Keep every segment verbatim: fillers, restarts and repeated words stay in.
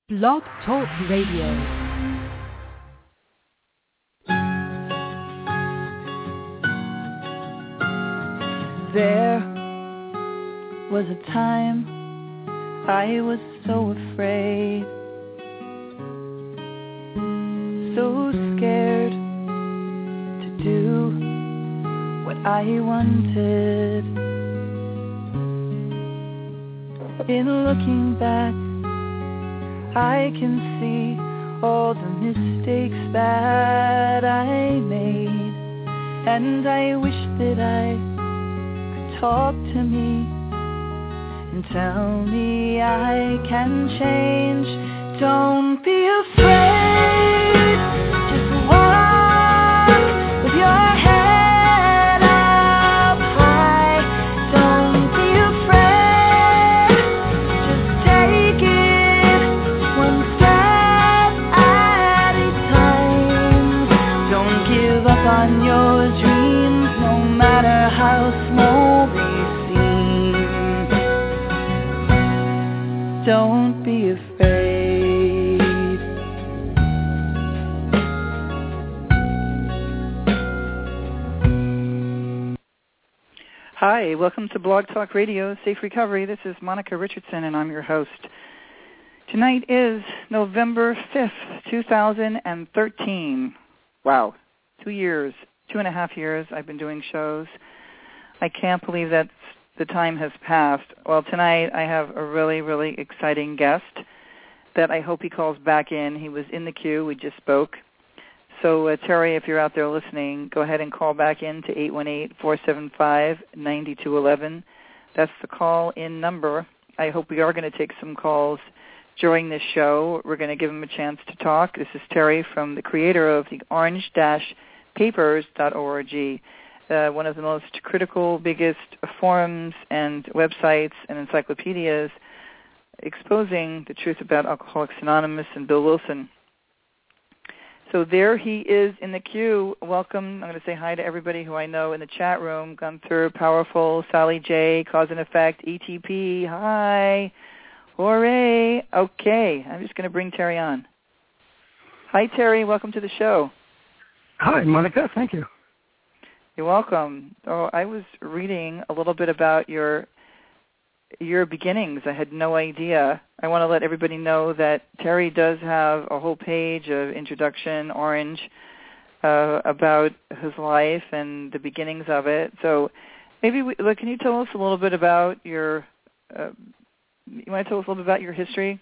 Blog Talk Radio. There was a time I was so afraid, so scared to do what I wanted. In looking back, I can see all the mistakes that I made, and I wish that I could talk to me and tell me I can change. Don't be afraid, just walk with your head up high. Don't be afraid, just take it one step at a time. Don't give up on your dreams, no matter how small they seem. Don't be afraid. Hi, welcome to Blog Talk Radio, Safe Recovery. This is Monica Richardson, and I'm your host. Tonight is November fifth, two thousand thirteen. Wow, two years, two and a half years I've been doing shows. I can't believe that the time has passed. Well, tonight I have a really, really exciting guest that I hope he calls back in. He was in the queue. We just spoke. So, uh, Terry, if you're out there listening, go ahead and call back in to eight one eight, four seven five, nine two one one. That's the call-in number. I hope we are going to take some calls during this show. We're going to give him a chance to talk. This is Terry from the creator of the orange dash papers dot org, uh, one of the most critical, biggest forums and websites and encyclopedias exposing the truth about Alcoholics Anonymous and Bill Wilson. So there he is in the queue. Welcome. I'm going to say hi to everybody who I know in the chat room. Gunther, Powerful, Sally J, Cause and Effect, E T P. Hi. Hooray. Okay. I'm just going to bring Terry on. Hi, Terry. Welcome to the show. Hi, Monica. Thank you. You're welcome. So I was reading a little bit about your your beginnings. I had no idea. I want to let everybody know that Terry does have a whole page of introduction, orange, uh, about his life and the beginnings of it. So maybe, we, look, can you tell us a little bit about your, uh, you want to tell us a little bit about your history?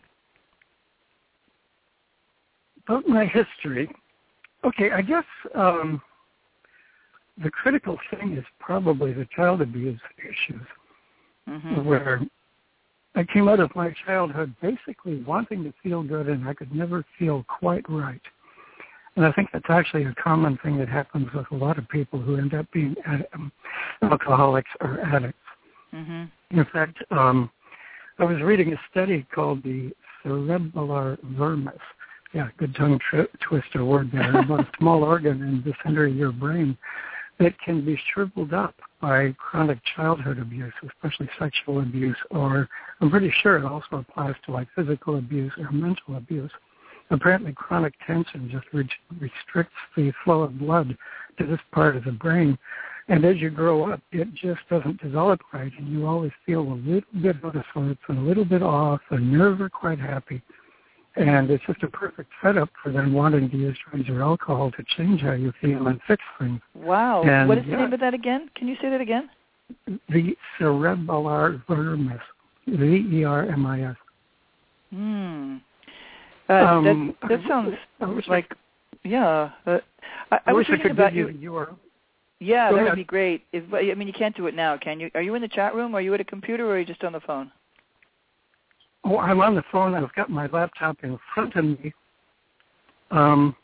About my history? Okay, I guess um, the critical thing is probably the child abuse issues. Mm-hmm. Where I came out of my childhood basically wanting to feel good, and I could never feel quite right. And I think that's actually a common thing that happens with a lot of people who end up being ad- um, alcoholics or addicts. Mm-hmm. In fact, um, I was reading a study called the cerebellar vermis. Yeah, good tongue tri- twister word there. About a small organ in the center of your brain that can be shriveled up by chronic childhood abuse, especially sexual abuse, or I'm pretty sure it also applies to like physical abuse or mental abuse. Apparently chronic tension just re- restricts the flow of blood to this part of the brain, and as you grow up, it just doesn't develop right, and you always feel a little bit out of sorts and a little bit off and never quite happy. And it's just a perfect setup for them wanting to use drugs or alcohol to change how you feel and fix things. Wow. And what is yeah, the name of that again? Can you say that again? The cerebellar vermis, V E R M I S. Hmm. Uh, um, that, that sounds I, like, yeah. Uh, I, I, I was wish I reading could about give you. you your... Yeah, Go that ahead. would be great. If, I mean, you can't do it now, can you? Are you in the chat room? Are you at a computer, or are you just on the phone? Oh, I'm on the phone. I've got my laptop in front of me. Um,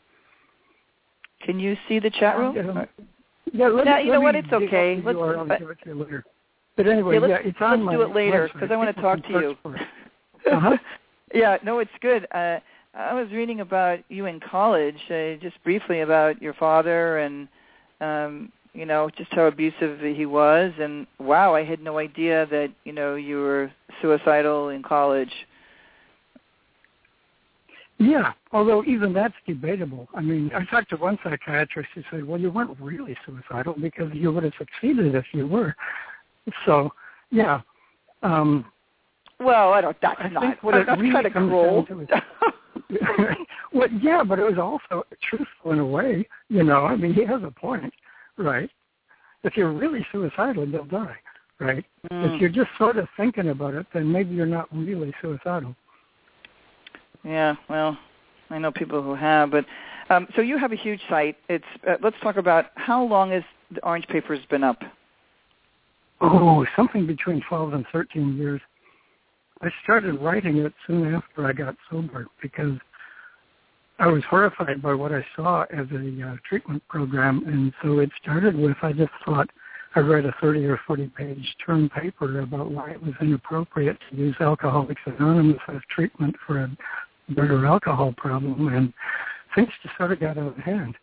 Can you see the chat room? Yeah, yeah let yeah me, you let know me what? It's dig okay. up the Let's, U R L and uh, give it to you later. But anyway, yeah, yeah, it's on let's my do it later website. because I want to talk to you. uh-huh. Yeah, no, it's good. Uh, I was reading about you in college, uh, just briefly about your father and um, you know, just how abusive he was. And, wow, I had no idea that, you know, you were suicidal in college. Yeah, although even that's debatable. I mean, I talked to one psychiatrist who said, well, you weren't really suicidal because you would have succeeded if you were. So, yeah. Um, well, I don't, that's I not, think what it that's really kind of comes cruel. down to is, well, yeah, but it was also truthful in a way. You know, I mean, he has a point, right? If you're really suicidal, you'll die, right? Mm. If you're just sort of thinking about it, then maybe you're not really suicidal. Yeah, well, I know people who have, but um, so you have a huge site. It's uh, let's talk about how long has the Orange Papers been up? Oh, something between twelve and thirteen years. I started writing it soon after I got sober because I was horrified by what I saw as a uh, treatment program, and so it started with I just thought I read a thirty or forty page term paper about why it was inappropriate to use Alcoholics Anonymous as treatment for a murder alcohol problem, and things just sort of got out of hand.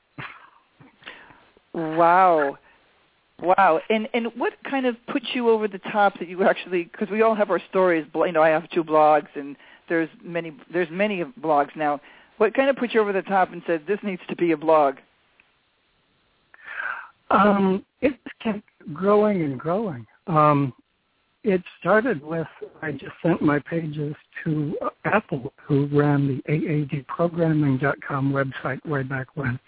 Wow. Wow. And and what kind of put you over the top that you actually, because we all have our stories, you know, I have two blogs and there's many there's many blogs now. What kind of put you over the top and said, this needs to be a blog? Um, it kept growing and growing. Um, it started with, I just sent my pages to Apple, who ran the A A D programming dot com website way back when.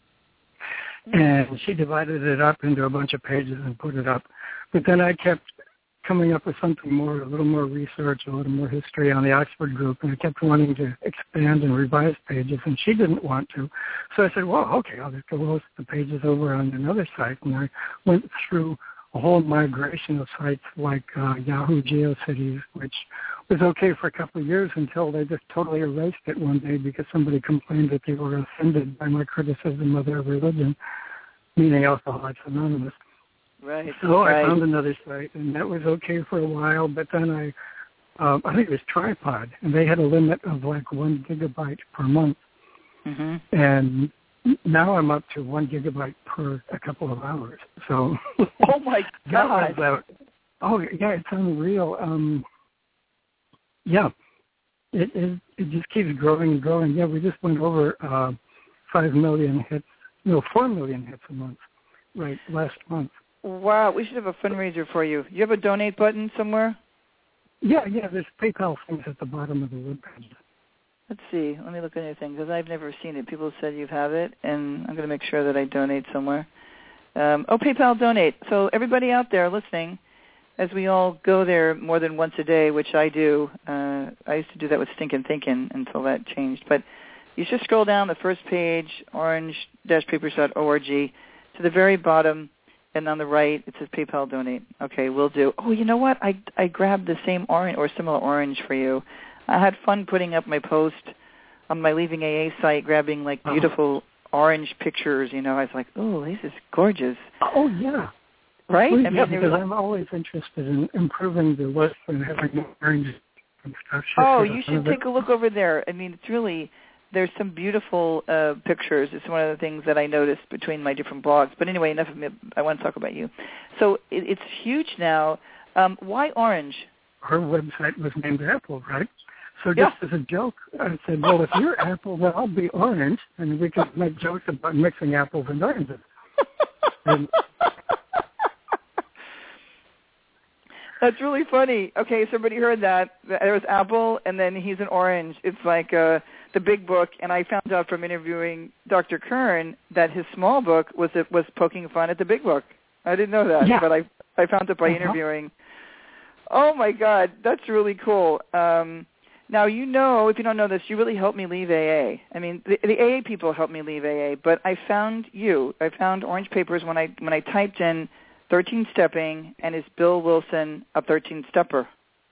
And she divided it up into a bunch of pages and put it up. But then I kept coming up with something more, a little more research, a little more history on the Oxford group, and I kept wanting to expand and revise pages, and she didn't want to. So I said, well, okay, I'll just go host the pages over on another site. And I went through a whole migration of sites like uh, Yahoo GeoCities, which was okay for a couple of years until they just totally erased it one day because somebody complained that they were offended by my criticism of their religion, meaning Alcoholics Anonymous. Right. So right. I found another site, and that was okay for a while, but then I, um, I think it was Tripod, and they had a limit of like one gigabyte per month. Mm-hmm. And now I'm up to one gigabyte per a couple of hours. So oh my God! About, oh yeah, it's unreal. Um, yeah, it, it it just keeps growing and growing. Yeah, we just went over uh, five million hits, no, four million hits a month, right? Last month. Wow, we should have a fundraiser for you. You have a donate button somewhere? Yeah, yeah. There's PayPal things at the bottom of the webpage. Let's see. Let me look at your thing because I've never seen it. People said you have it, and I'm going to make sure that I donate somewhere. Um, oh, PayPal donate. So everybody out there listening, as we all go there more than once a day, which I do. Uh, I used to do that with Stinkin' Thinkin' until that changed. But you should scroll down the first page, orange dash papers dot org, to the very bottom, and on the right it says PayPal donate. Okay, will do. Oh, you know what? I I grabbed the same orange or similar orange for you. I had fun putting up my post on my Leaving A A site, grabbing like beautiful uh-huh. orange pictures. You know, I was like, oh, this is gorgeous. Oh yeah, right. Well, I mean, yeah, because I'm always interested in improving the list and having more orange and stuff. Oh, you should take a look over there. I mean, it's really. There's some beautiful uh, pictures. It's one of the things that I noticed between my different blogs. But anyway, enough of me. I want to talk about you. So it, it's huge now. Um, why orange? Our website was named Apple, right? So just yeah. as a joke, I said, well, if you're Apple, then I'll be orange, and we can make jokes about mixing apples and oranges. and, That's really funny. Okay, somebody heard that. There was Apple, and then he's an orange. It's like uh, the big book, and I found out from interviewing Doctor Kern that his small book was was poking fun at the big book. I didn't know that, yeah. but I I found it by uh-huh. interviewing. Oh, my God, that's really cool. Um, now, you know, if you don't know this, you really helped me leave A A. I mean, the, the A A people helped me leave A A, but I found you. I found Orange Papers when I when I typed in thirteen-stepping, and is Bill Wilson a thirteen-stepper?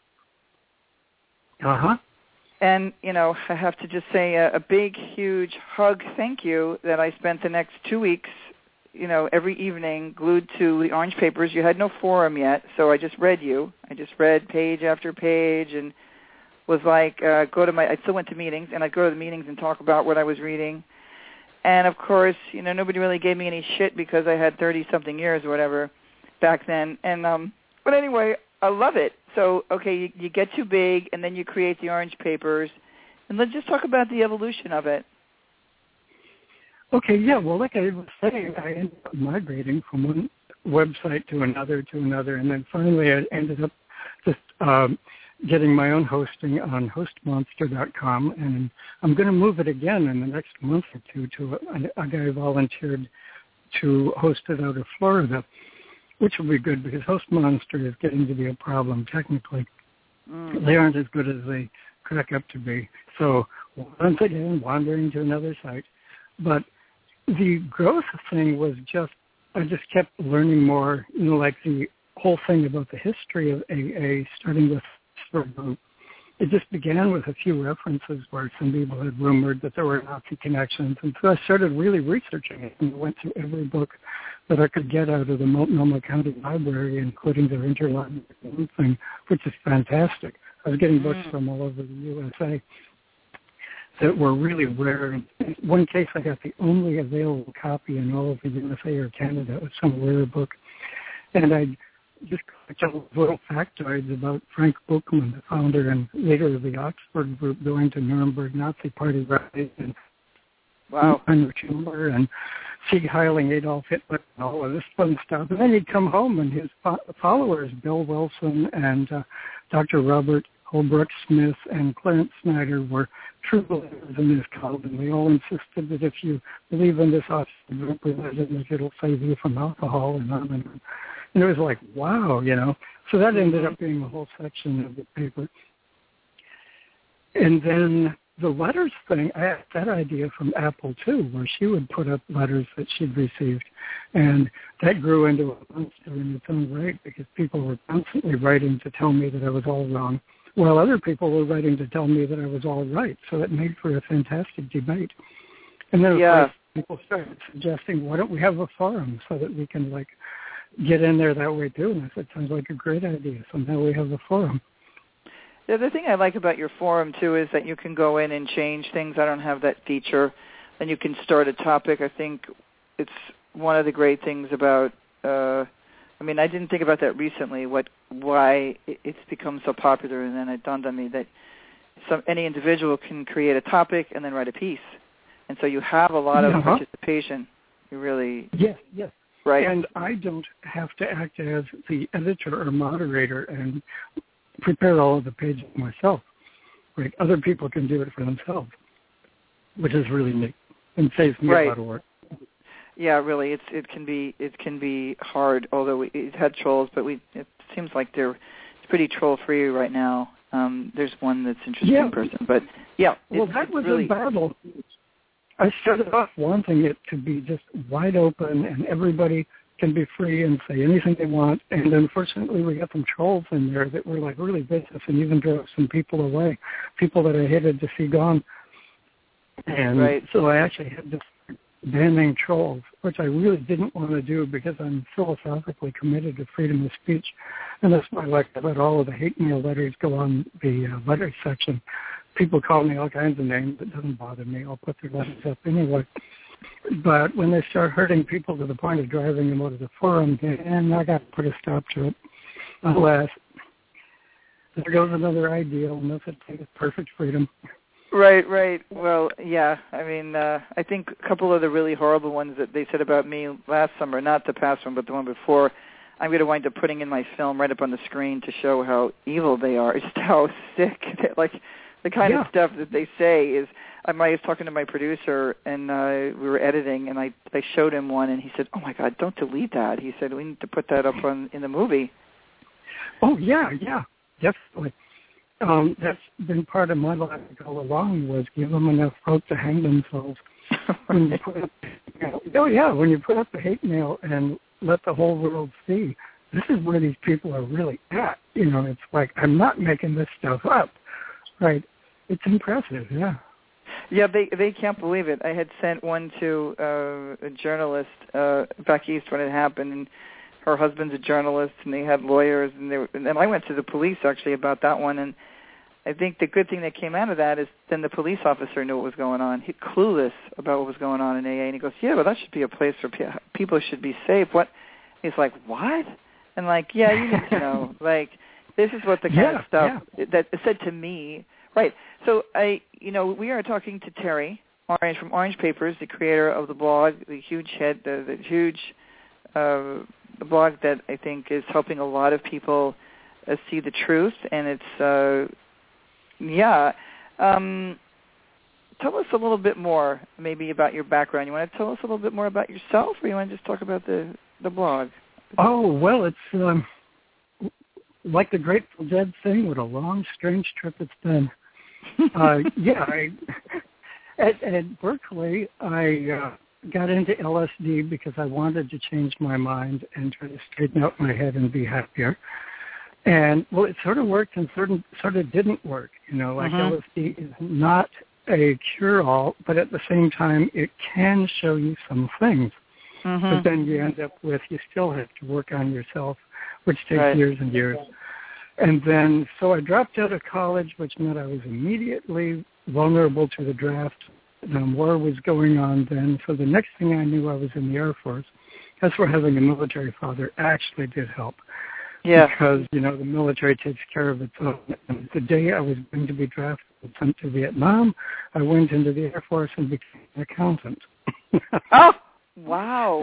Uh-huh. And, you know, I have to just say a, a big, huge hug thank you that I spent the next two weeks, you know, every evening glued to the Orange Papers. You had no forum yet, so I just read you. I just read page after page and was like, uh, go to my, I still went to meetings, and I'd go to the meetings and talk about what I was reading. And, of course, you know, nobody really gave me any shit because I had thirty-something years or whatever back then. And um, but anyway, I love it. So, okay, you, you get too big, and then you create the Orange Papers, And let's just talk about the evolution of it. Okay, yeah, well, like I was saying, I ended up migrating from one website to another to another, and then finally I ended up just um, getting my own hosting on host monster dot com, and I'm going to move it again in the next month or two to a, a guy volunteered to host it out of Florida, which will be good because HostMonster is getting to be a problem technically. Mm. They aren't as good as they crack up to be. So once again, wandering to another site. But the growth thing was just, I just kept learning more, you know, like the whole thing about the history of A A, starting with the group. It just began with a few references where some people had rumored that there were Nazi connections. And so I started really researching it and went through every book that I could get out of the Multnomah County Library, including their interlibrary thing, which is fantastic. I was getting books from all over the U S A that were really rare. In one case, I got the only available copy in all of the U S A or Canada. It was some rare book. And I just got little factoids about Frank Buchmann, the founder and leader of the Oxford group, going to Nuremberg Nazi Party rallies, and wow. Heinrich Himmler and Sieg Heiling, Adolf Hitler, and all of this fun stuff. And then he'd come home, and his followers, Bill Wilson and uh, Doctor Robert Holbrook Smith and Clarence Snyder, were true believers in this cult, and they all insisted that if you believe in this Oxford group religion, that it'll save you from alcohol and on and on. And it was like, wow, you know. So that ended up being a whole section of the paper. And then the letters thing, I had that idea from Apple, too, where she would put up letters that she'd received. And that grew into a monster in its own right because people were constantly writing to tell me that I was all wrong, while other people were writing to tell me that I was all right. So it made for a fantastic debate. And then, of yeah. course, people started suggesting, why don't we have a forum so that we can, like, get in there that way, too. And I said, sounds like a great idea. So now we have a forum. The other thing I like about your forum, too, is that you can go in and change things. I don't have that feature. And you can start a topic. I think it's one of the great things about, uh, I mean, I didn't think about that recently, what why it's become so popular, and then it dawned on me that some, any individual can create a topic and then write a piece. And so you have a lot of uh-huh. participation. You really... Yes, yes. Right. And I don't have to act as the editor or moderator and prepare all of the pages myself. Right? Other people can do it for themselves, which is really neat and saves me right. a lot of work. Yeah, really, it's it can be it can be hard. Although we it had trolls, but we it seems like they're it's pretty troll free right now. Um, there's one that's interesting yeah. person, but yeah, well, it's, that it's was really... a battle. I started off wanting it to be just wide open and everybody can be free and say anything they want. And unfortunately, we got some trolls in there that were like really vicious and even drove some people away, people that I hated to see gone. And right. so I actually had to start banning trolls, which I really didn't want to do because I'm philosophically committed to freedom of speech. And that's why I like to let all of the hate mail letters go on the uh, letters section. People call me all kinds of names. It doesn't bother me. I'll put their letters up anyway. But when they start hurting people to the point of driving them out of the forum, and I got to put a stop to it. Alas, there goes another ideal, and that's it, perfect freedom. Right, right. Well, yeah. I mean, uh, I think a couple of the really horrible ones that they said about me last summer, not the past one, but the one before, I'm going to wind up putting in my film right up on the screen to show how evil they are, just how sick, like, the kind yeah. of stuff that they say is, I was talking to my producer, and uh, we were editing, and I, I showed him one, and he said, oh, my God, don't delete that. He said, we need to put that up on in the movie. Oh, yeah, yeah, definitely. Um, that's been part of my life all along, was give them enough rope to hang themselves. When you put up, oh, yeah, when you put up the hate mail and let the whole world see, this is where these people are really at. You know, it's like, I'm not making this stuff up. Right. It's impressive, yeah. Yeah, they they can't believe it. I had sent one to uh, a journalist uh, back east when it happened, and her husband's a journalist, and they had lawyers, and they were, and then I went to the police actually about that one, and I think the good thing that came out of that is then the police officer knew what was going on. He clueless about what was going on in A A, and he goes, yeah, well, that should be a place where pe- people should be safe. What? He's like, what? And like, yeah, you need to know, like. This is what the kind yeah, of stuff yeah. that is said to me Right. So I, you know, we are talking to Terry Orange from Orange Papers, the creator of the blog, the huge head, the, the huge uh, the blog that I think is helping a lot of people uh, see the truth. And it's, uh, yeah. Um, tell us a little bit more, maybe, about your background. You want to tell us a little bit more about yourself, or you want to just talk about the, the blog? Oh, well, it's um, like the Grateful Dead thing, what a long, strange trip it's been. uh, yeah, I, at, at Berkeley, I uh, got into L S D because I wanted to change my mind and try to straighten out my head and be happier. And, well, it sort of worked and sort of, sort of didn't work. You know, like mm-hmm. L S D is not a cure-all, but at the same time, it can show you some things. Mm-hmm. But then you end up with, you still have to work on yourself, which takes right. years and years. And then, so I dropped out of college, which meant I was immediately vulnerable to the draft. The war was going on then. So the next thing I knew, I was in the Air Force. That's where having a military father actually did help. Yeah. Because, you know, the military takes care of its own. And the day I was going to be drafted and sent to Vietnam, I went into the Air Force and became an accountant. Oh, wow.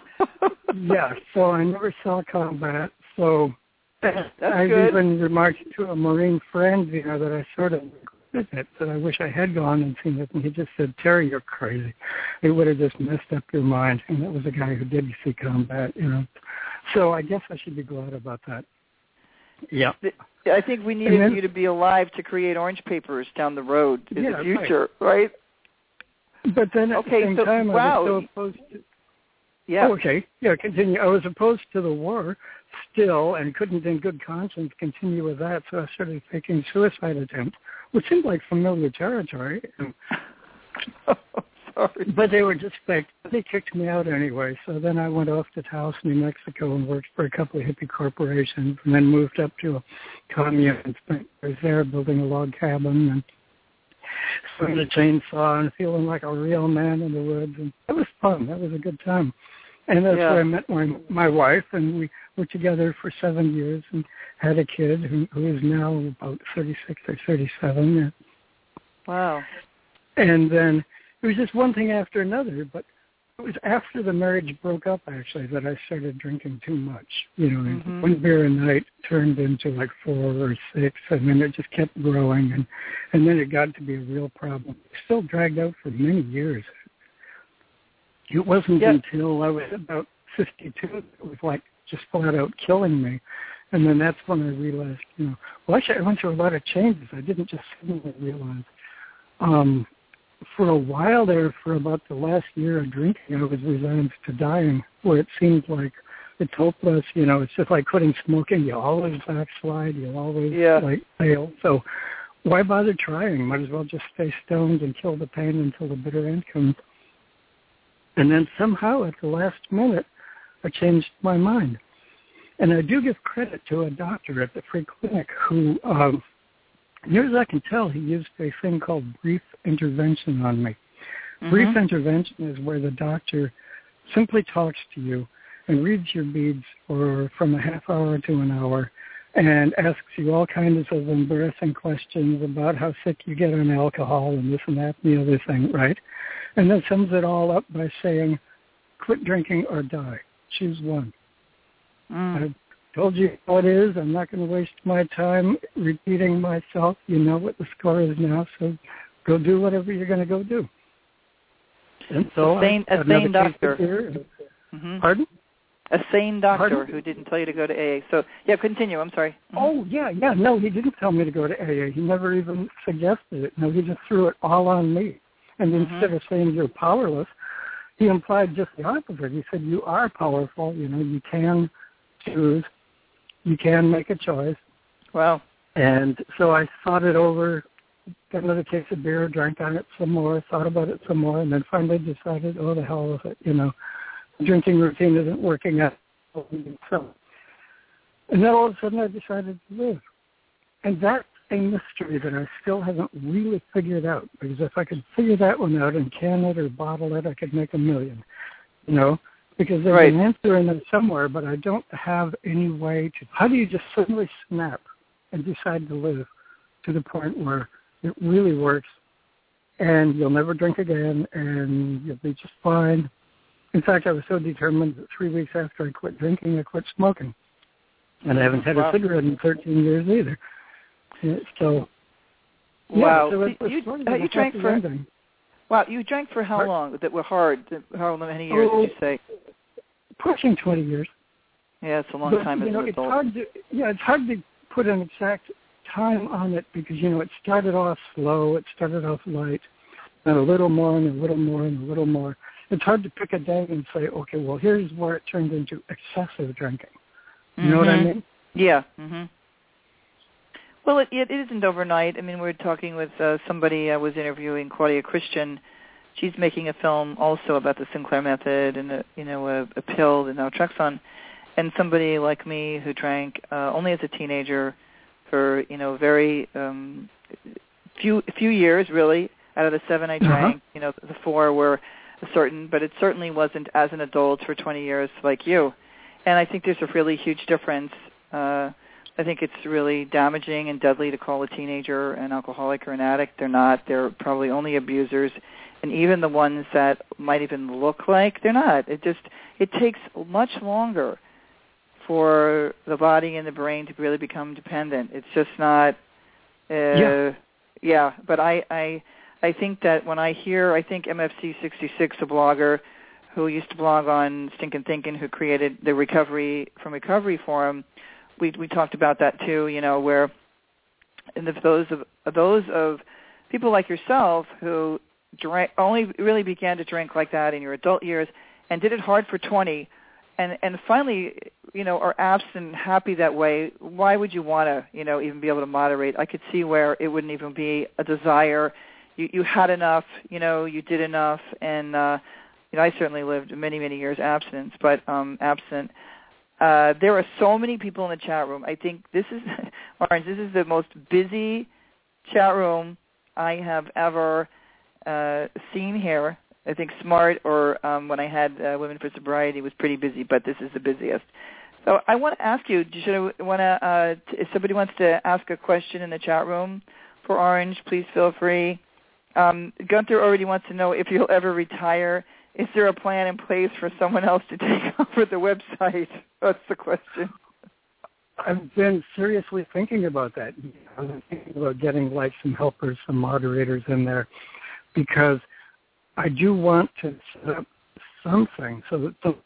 Yeah, so I never saw combat. So That's I've good. even remarked to a Marine friend, you know, that I sort of regret it, that I wish I had gone and seen it. And he just said, Terry, you're crazy. It would have just messed up your mind. And that was a guy who did see combat, you know. So I guess I should be glad about that. Yeah. I think we needed then, you to be alive to create Orange Papers down the road in yeah, the future, right? right? But then at okay, the same so, time, wow. I was so opposed to... Yeah. Oh, okay. Yeah, continue. I was opposed to the war still and couldn't in good conscience continue with that, so I started taking suicide attempts, which seemed like familiar territory. Oh, sorry. But they were just like, they kicked me out anyway. So then I went off to Taos, New Mexico, and worked for a couple of hippie corporations, and then moved up to a commune and spent years there building a log cabin and swinging a chainsaw and feeling like a real man in the woods. And it was fun. That was a good time. And that's yeah. where I met my my wife, and we were together for seven years and had a kid who, who is now about thirty-six or thirty-seven. Wow. And then it was just one thing after another, but it was after the marriage broke up, actually, that I started drinking too much. You know, mm-hmm. one beer a night turned into like four or six, and then it just kept growing, and, and then it got to be a real problem. It still dragged out for many years. It wasn't yep. until I was about fifty-two that it was like just flat out killing me. And then that's when I realized, you know, well, actually I went through a lot of changes. I didn't just suddenly realize. Um, for a while there, for about the last year of drinking, I was resigned to dying, where it seemed like it's hopeless. You know, it's just like quitting smoking. You always backslide. You always yeah. like fail. So why bother trying? Might as well just stay stoned and kill the pain until the bitter end comes. And then somehow at the last minute, I changed my mind. And I do give credit to a doctor at the free clinic who, um, near as I can tell, he used a thing called brief intervention on me. Mm-hmm. Brief intervention is where the doctor simply talks to you and reads your beads for from a half hour to an hour and asks you all kinds of embarrassing questions about how sick you get on alcohol and this and that and the other thing, right? And then sums it all up by saying, quit drinking or die. Choose one. Mm. I've told you how it is. I'm not going to waste my time repeating myself. You know what the score is now, so go do whatever you're going to go do. And so a sane, I, a sane doctor. Mm-hmm. Pardon? A sane doctor Pardon? who didn't tell you to go to A A. So, yeah, continue. I'm sorry. Mm-hmm. Oh, yeah, yeah. No, he didn't tell me to go to A A. He never even suggested it. No, he just threw it all on me. And mm-hmm. instead of saying you're powerless, he implied just the opposite. He said you are powerful. You know, you can choose. You can make a choice. Wow. And so I thought it over, got another case of beer, drank on it some more, thought about it some more, and then finally decided, oh, the hell with it. You know, drinking routine isn't working out. So, and then all of a sudden I decided to live. And that's a mystery that I still haven't really figured out, because if I could figure that one out and can it or bottle it, I could make a million, you know, because there's right. an answer in there somewhere, but I don't have any way to, how do you just suddenly snap and decide to live to the point where It really works. And you'll never drink again, and you'll be just fine. In fact, I was so determined that three weeks after I quit drinking, I quit smoking. And I haven't had wow. a cigarette in thirteen years either. So, yeah, wow. so it's, you, it's you, uh, you drank for, ending. wow, you drank for how Hard. long that were hard? How many years oh, did you say? Pushing twenty years. Yeah, it's a long but, time you as know, an it's adult. hard to, yeah, it's hard to put an exact time on it because, you know, it started off slow, it started off light, and a little more and a little more and a little more. It's hard to pick a day and say, okay, well, here's where it turned into excessive drinking. You mm-hmm. know what I mean? Yeah. Mm-hmm. Well, it, it isn't overnight. I mean, we were talking with uh, somebody I was interviewing, Claudia Christian. She's making a film also about the Sinclair method and, a, you know, a, a pill, the naltrexone. And somebody like me who drank uh, only as a teenager for, you know, very um, few few years, really. Out of the seven I drank, uh-huh. you know, the four were certain, but it certainly wasn't as an adult for twenty years like you. And I think there's a really huge difference. Uh, I think it's really damaging and deadly to call a teenager an alcoholic or an addict. They're not. They're probably only abusers. And even the ones that might even look like, they're not. It just, it takes much longer for the body and the brain to really become dependent. It's just not, uh, yeah. yeah, but I, I, I think that when I hear, I think M F C sixty-six, a blogger who used to blog on Stinkin' Thinkin', who created the Recovery from Recovery Forum, we we talked about that too, you know, where in the, those of those of people like yourself who drank, only really began to drink like that in your adult years and did it hard for twenty, and and finally, you know, are absent, happy that way. Why would you want to, you know, even be able to moderate? I could see where it wouldn't even be a desire. You you had enough, you know, you did enough, and uh, you know, I certainly lived many many years abstinence, but um, absent. Uh, there are so many people in the chat room. I think this is, Orange, this is the most busy chat room I have ever uh, seen here. I think Smart or um, when I had uh, Women for Sobriety was pretty busy, but this is the busiest. So I want to ask you, should I want to, uh, t- if somebody wants to ask a question in the chat room for Orange, please feel free. Um, Gunther already wants to know if you'll ever retire. Is there a plan in place for someone else to take over the website? That's the question. I've been seriously thinking about that. I've been thinking about getting like some helpers, some moderators in there, because I do want to set up something so that some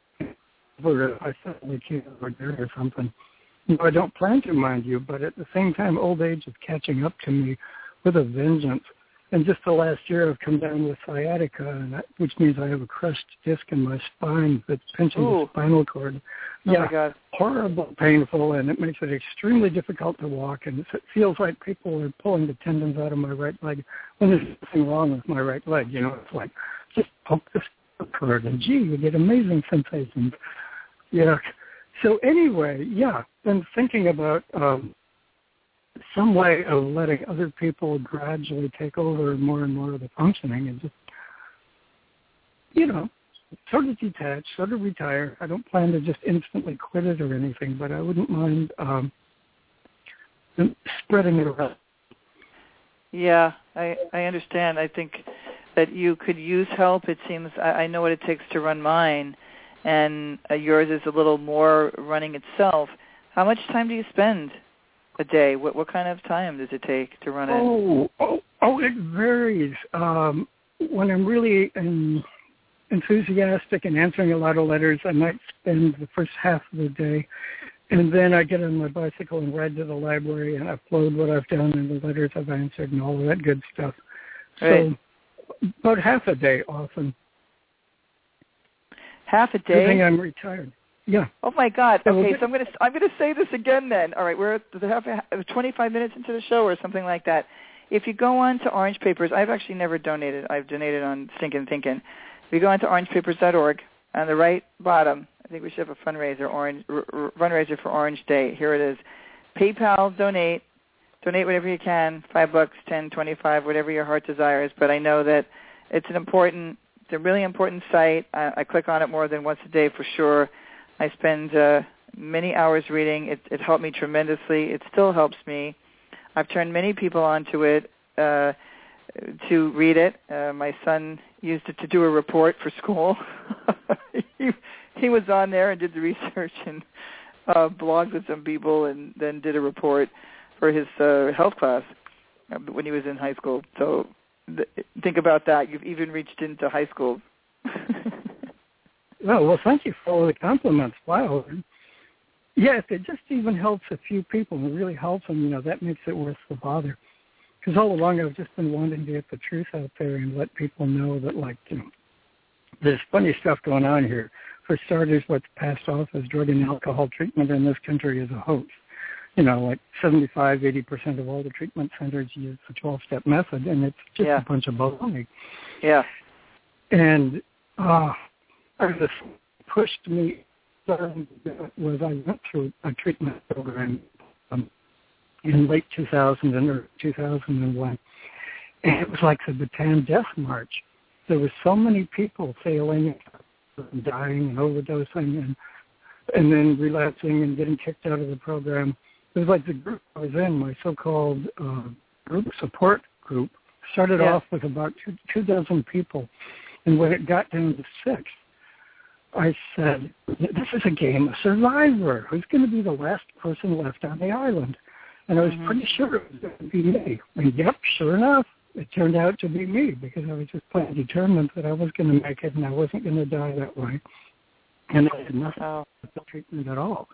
I certainly can't over there or something. You know, I don't plan to, mind you, but at the same time, old age is catching up to me with a vengeance. And just the last year, I've come down with sciatica, and that, which means I have a crushed disc in my spine that's pinching Ooh. the spinal cord. Oh yeah, my God. Horrible, painful, and it makes it extremely difficult to walk. And it feels like people are pulling the tendons out of my right leg when there's nothing wrong with my right leg. You know, it's like, just poke this cord, and gee, you get amazing sensations. Yeah. So anyway, yeah, been thinking about um, some way of letting other people gradually take over more and more of the functioning and just, you know, sort of detach, sort of retire. I don't plan to just instantly quit it or anything, but I wouldn't mind um, spreading it around. Yeah, I, I understand. I think that you could use help. It seems, I, I know what it takes to run mine, and uh, yours is a little more running itself. How much time do you spend a day? What what kind of time does it take to run it? Oh, oh, oh it varies. Um, when I'm really um, enthusiastic and answering a lot of letters, I might spend the first half of the day, and then I get on my bicycle and ride to the library and upload what I've done and the letters I've answered and all of that good stuff. Right. So about half a day often. Half a day? Good thing I'm retired. Yeah. Oh my God. So Okay, so I'm going to I'm going to say this again then. All right, we're at the half, twenty-five minutes into the show or something like that. If you go on to Orange Papers, I've actually never donated. I've donated on Stinkin' Thinkin'. If you go on to orange papers dot org, on the right bottom, I think we should have a fundraiser, orange r- r- fundraiser for Orange Day. Here it is. PayPal, donate. Donate whatever you can, five bucks, ten, twenty-five, whatever your heart desires. But I know that it's an important, it's a really important site. I, I click on it more than once a day for sure. I spend uh, many hours reading. It, it helped me tremendously. It still helps me. I've turned many people onto it. uh, to read it. Uh, my son used it to do a report for school. he, he was on there and did the research and uh, blogged with some people and then did a report for his uh, health class uh, when he was in high school. So th- think about that. You've even reached into high school. Oh, well, thank you for all the compliments. Wow. Yeah, if it just even helps a few people and really helps them, you know, that makes it worth the bother. Because all along I've just been wanting to get the truth out there and let people know that, like, you know, there's funny stuff going on here. For starters, what's passed off as drug and alcohol treatment in this country is a hoax. You know, like seventy-five, eighty percent of all the treatment centers use the twelve-step method, and it's just yeah. a bunch of baloney. Yeah. And uh, this pushed me was I went through a treatment program um, in late two thousand or two thousand one, and it was like the Bataan Death March. There were so many people failing and dying and overdosing and and then relapsing and getting kicked out of the program. It was like the group I was in, my so-called uh, group support group, started yeah. off with about two, two dozen people, and when it got down to six, I said, this is a game of Survivor. Who's going to be the last person left on the island? And I was mm-hmm. pretty sure it was going to be me. And yep, sure enough, it turned out to be me because I was just plain determined that I was going to make it and I wasn't going to die that way. And I had nothing oh. with the treatment at all.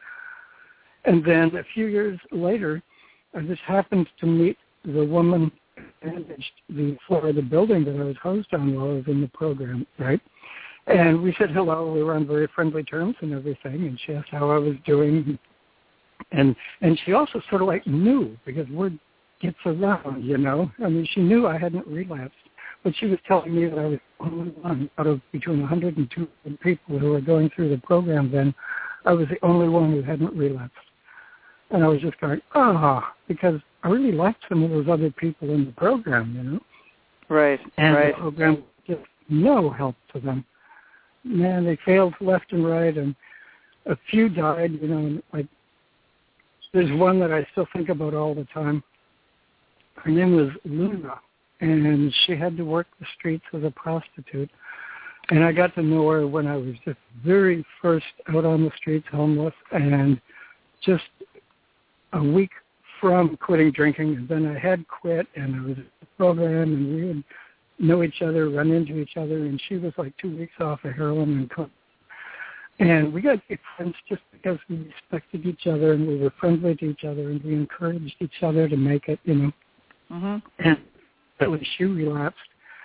And then a few years later, I just happened to meet the woman who managed the floor of the building that I was housed on while I was in the program, right? And we said hello. We were on very friendly terms and everything. And she asked how I was doing. And and she also sort of like knew because word gets around, you know. I mean, she knew I hadn't relapsed. But she was telling me that I was the only one out of between one hundred and two hundred people who were going through the program then. I was the only one who hadn't relapsed. And I was just going, ah, because I really liked some of those other people in the program, you know. Right, and right. the program was just no help to them. Man, they failed left and right, and a few died, you know. And like, there's one that I still think about all the time. Her name was Luna, and she had to work the streets as a prostitute. And I got to know her when I was just very first out on the streets, homeless, and just a week from quitting drinking. And then I had quit, and I was in the program, and we would know each other, run into each other, and she was like two weeks off of heroin and coke. And we got good friends just because we respected each other, and we were friendly to each other, and we encouraged each other to make it, you know. Mm-hmm. And that when she relapsed.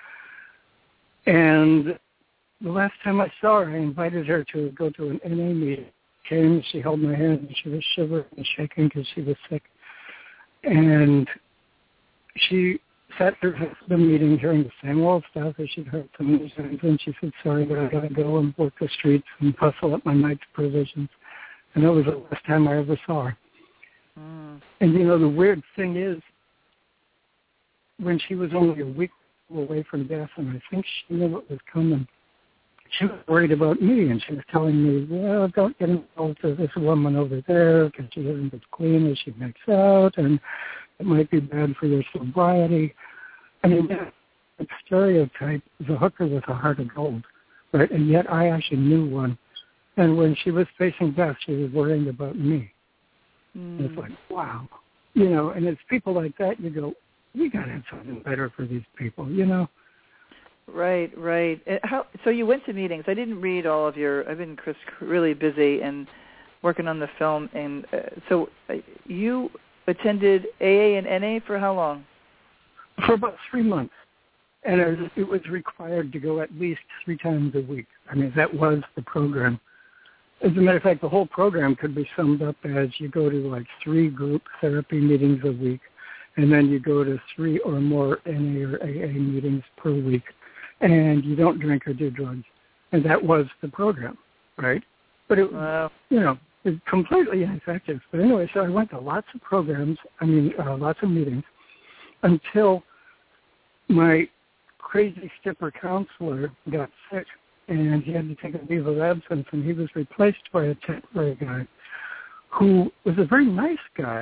And the last time I saw her, I invited her to go to an N A meeting. She came, she held my hand, and she was shivering and shaking because she was sick. And she sat through the meeting hearing the same old stuff as she'd heard so many times, and she said, sorry, but I got to go and work the streets and hustle up my night's provisions. And that was the last time I ever saw her. Mm. And, you know, the weird thing is, when she was only a week away from death, and I think she knew what was coming, she was worried about me, and she was telling me, well, don't get involved with this woman over there because she isn't as clean as she makes out, and it might be bad for your sobriety. I mean, that stereotype is a hooker with a heart of gold, right? And yet I actually knew one. And when she was facing death, she was worrying about me. Mm. And it's like, wow. You know, and it's people like that, you go, we got to have something better for these people, you know? Right, right. How, so you went to meetings. I didn't read all of your, I've been, Chris, really busy and working on the film. And uh, so uh, you attended A A and N A for how long? For about three months. And it was, it was required to go at least three times a week. I mean, that was the program. As a matter of fact, the whole program could be summed up as you go to like three group therapy meetings a week, and then you go to three or more N A or A A meetings per week, and you don't drink or do drugs. And that was the program, right? But it, wow. you know, it's completely ineffective. But anyway, so I went to lots of programs, I mean, uh, lots of meetings, until my crazy stipper counselor got sick, and he had to take a leave of absence, and he was replaced by a temporary guy who was a very nice guy,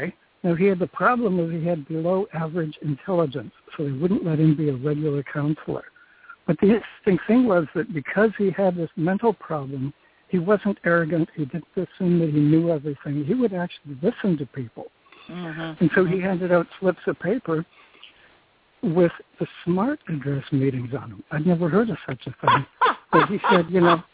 Now, he had the problem of he had below average intelligence, so they wouldn't let him be a regular counselor. But the interesting thing was that because he had this mental problem, he wasn't arrogant. He didn't assume that he knew everything. He would actually listen to people. Mm-hmm. And so he handed out slips of paper with the SMART address meetings on them. I'd never heard of such a thing. But he said, you know,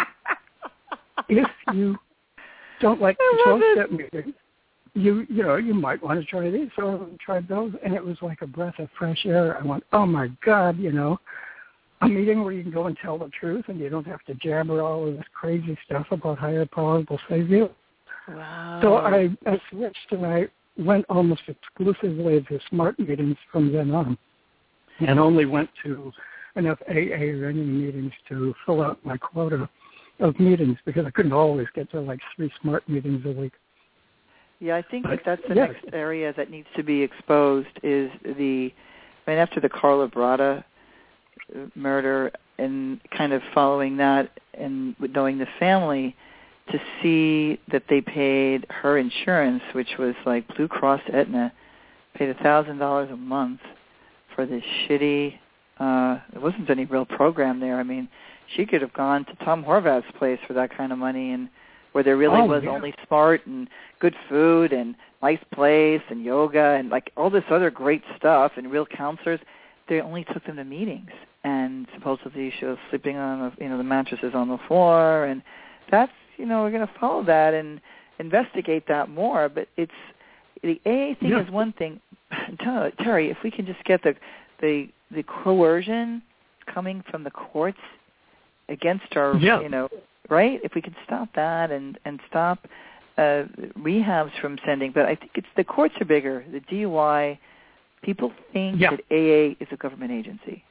if you don't like control step meetings, you you know, you might want to try these. So I tried those, and it was like a breath of fresh air. I went, oh, my God, you know, a meeting where you can go and tell the truth and you don't have to jabber all of this crazy stuff about higher power will save you. Wow. So I, I switched and I went almost exclusively to SMART meetings from then on and only went to enough A A or any meetings to fill out my quota of meetings because I couldn't always get to like three SMART meetings a week. Yeah, I think but, that's the yeah. next area that needs to be exposed is the, I mean, after the Carla Brada murder and kind of following that and knowing the family, to see that they paid her insurance, which was like Blue Cross Aetna, paid one thousand dollars a month for this shitty, uh, there wasn't any real program there. I mean, she could have gone to Tom Horvath's place for that kind of money, and where there really oh, was yeah. only smart and good food and nice place and yoga and like all this other great stuff and real counselors. They only took them to meetings, and supposedly she was sleeping on the, you know, the mattresses on the floor, and that's, you know, we're going to follow that and investigate that more. But it's the A A thing yeah. is one thing. Terry, if we can just get the the the coercion coming from the courts against our, yeah. you know, right? If we could stop that and and stop uh, rehabs from sending, but I think it's the courts are bigger. The D U I, people think yeah. that A A is a government agency.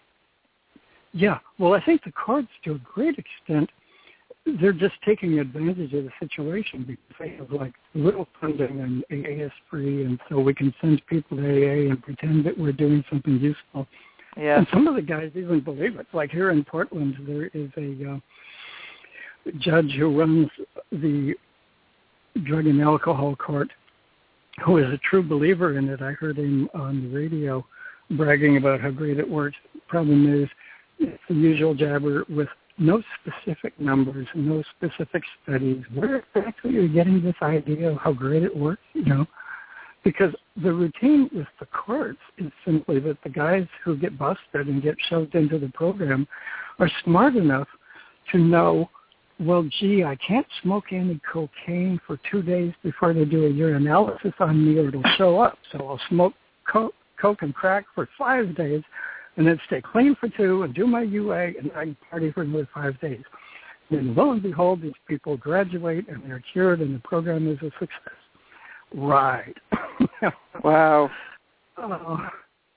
Yeah, well, I think the courts, to a great extent, they're just taking advantage of the situation because they have like little funding and A A is free, and so we can send people to A A and pretend that we're doing something useful. Yeah. And some of the guys even believe it. Like here in Portland, there is a uh, judge who runs the drug and alcohol court who is a true believer in it. I heard him on the radio bragging about how great it works. Problem is, it's the usual jabber with no specific numbers, no specific studies. Where exactly are you getting this idea of how great it works? You know, because the routine with the courts is simply that the guys who get busted and get shoved into the program are smart enough to know, well, gee, I can't smoke any cocaine for two days before they do a urinalysis on me or it'll show up. So I'll smoke coke, coke and crack for five days and then stay clean for two and do my U A and I can party for another five days. And lo and behold, these people graduate and they're cured and the program is a success. Right. Wow. Oh.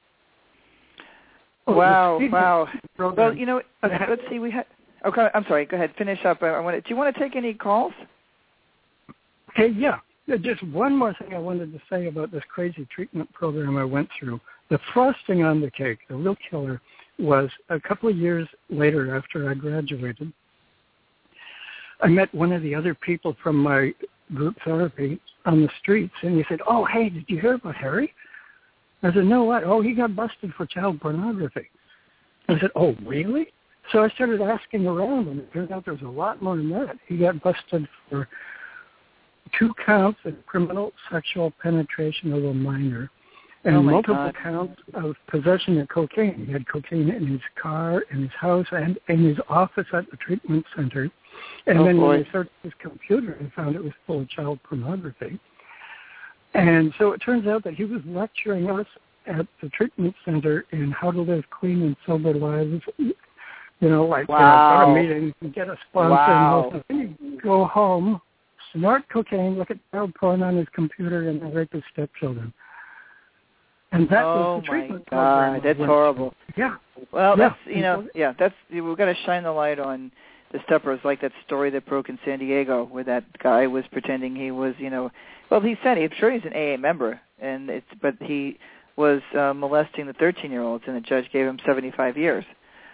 Oh, wow, wow. Program. Well, you know, let's see, we had... Okay, I'm sorry. Go ahead. Finish up. I want to, do you want to take any calls? Okay, yeah. Just one more thing I wanted to say about this crazy treatment program I went through. The frosting on the cake, the real killer, was a couple of years later after I graduated. I met one of the other people from my group therapy on the streets, and he said, oh, hey, did you hear about Harry? I said, no, what? Oh, he got busted for child pornography. I said, oh, really? So I started asking around, and it turned out there's a lot more than that. He got busted for two counts of criminal sexual penetration of a minor and oh multiple God. counts of possession of cocaine. He had cocaine in his car, in his house, and in his office at the treatment center. And oh, then boy. when they searched his computer, they found it was full of child pornography. And so it turns out that he was lecturing us at the treatment center in how to live clean and sober lives. You know, like wow. you know, go to meetings and get a sponsor wow. and then go home, snort cocaine, look at child porn on his computer, and then rape his stepchildren. And that oh was the treatment my God, program. that's horrible. Yeah. Well, yeah. that's, you know, yeah, that's, we've got to shine the light on the steppers, like that story that broke in San Diego where that guy was pretending he was, you know, well, he said, I'm sure he's an A A member, and it's, but he was uh, molesting the thirteen-year-olds, and the judge gave him seventy-five years.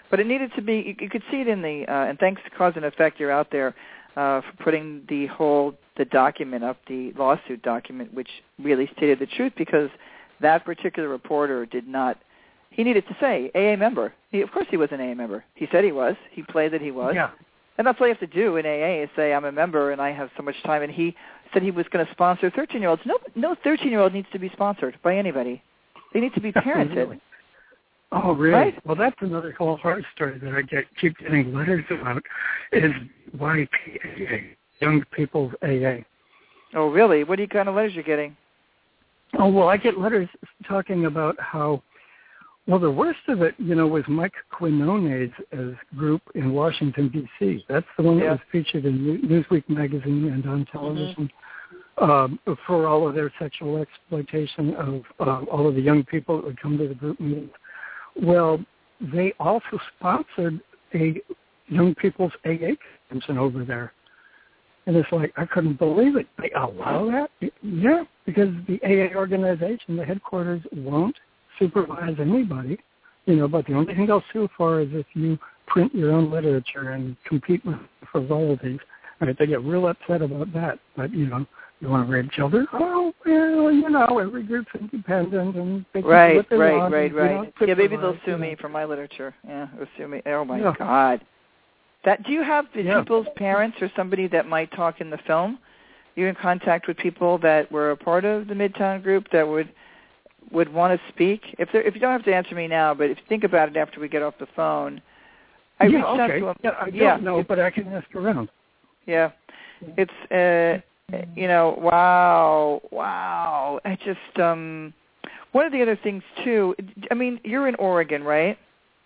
But it needed to be, you, you could see it in the, uh, and thanks to Cause and Effect, you're out there uh, for putting the whole, the document up, the lawsuit document, which really stated the truth, because that particular reporter did not, he needed to say, A A member. He, of course he was an A A member. He said he was. He played that he was. Yeah. And that's all you have to do in A A is say, I'm a member and I have so much time. And he said he was going to sponsor thirteen-year-olds. No, no thirteen-year-old needs to be sponsored by anybody. They need to be parented. Really? Oh, really? Right? Well, that's another whole horror story that I get keep getting letters about is Y P A A, Young People's A A. Oh, really? What are you kind of letters you're getting? Oh, well, I get letters talking about how, well, the worst of it, you know, was Mike Quinone's uh, group in Washington, D C That's the one that yeah. was featured in Newsweek magazine and on television mm-hmm. um, for all of their sexual exploitation of uh, all of the young people that would come to the group meetings. Well, they also sponsored a young people's A A convention over there. And it's like, I couldn't believe it. They allow that? Yeah, because the A A organization, the headquarters, won't supervise anybody, you know, but the only thing they'll sue for is if you print your own literature and compete with for royalties. Right? They get real upset about that. But, you know, you want to rape children? Oh, well, you know, every group's independent and they can right, do what they right, want. Right, and, right, you know, right. Yeah, maybe they'll sue you know. me for my literature. Yeah, they'll sue me. Oh, my yeah. God. That, do you have the yeah. people's parents or somebody that might talk in the film? You're in contact with people that were a part of the Midtown group that would would want to speak? If if you don't have to answer me now, but if you think about it after we get off the phone, I yeah, reached okay. out to him. Yeah, I don't yeah, know, but I can ask around. Yeah, it's uh, you know, wow, wow. I just um, one of the other things too. I mean, you're in Oregon, right?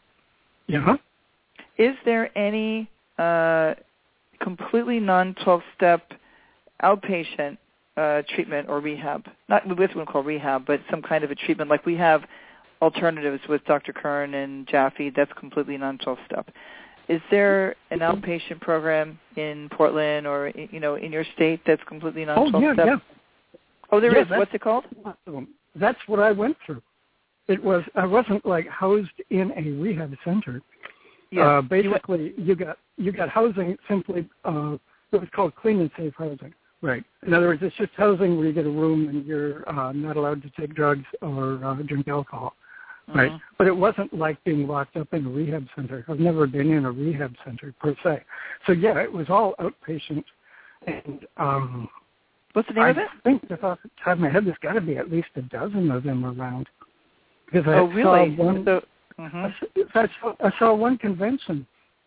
Yeah. Is there any uh, completely non twelve-step outpatient uh, treatment or rehab? Not with one called rehab, but some kind of a treatment like we have alternatives with Doctor Kern and Jaffe. That's completely non twelve-step. Is there an outpatient program in Portland or, you know, in your state that's completely non twelve-step? Oh, yeah, yeah. Oh, there yeah, is. What's it called? That's what I went through. It was, I wasn't like housed in a rehab center. Yeah. Uh, basically, you, you got you got housing simply, uh, it was called clean and safe housing. Right. In other words, it's just housing where you get a room and you're uh, not allowed to take drugs or uh, drink alcohol. Mm-hmm. Right. But it wasn't like being locked up in a rehab center. I've never been in a rehab center per se. So, yeah, it was all outpatient. And um, what's the name I of it? I think off the top of my head, there's got to be at least a dozen of them around. Because I oh, really? saw one, so, mm-hmm. I, saw, I saw one convention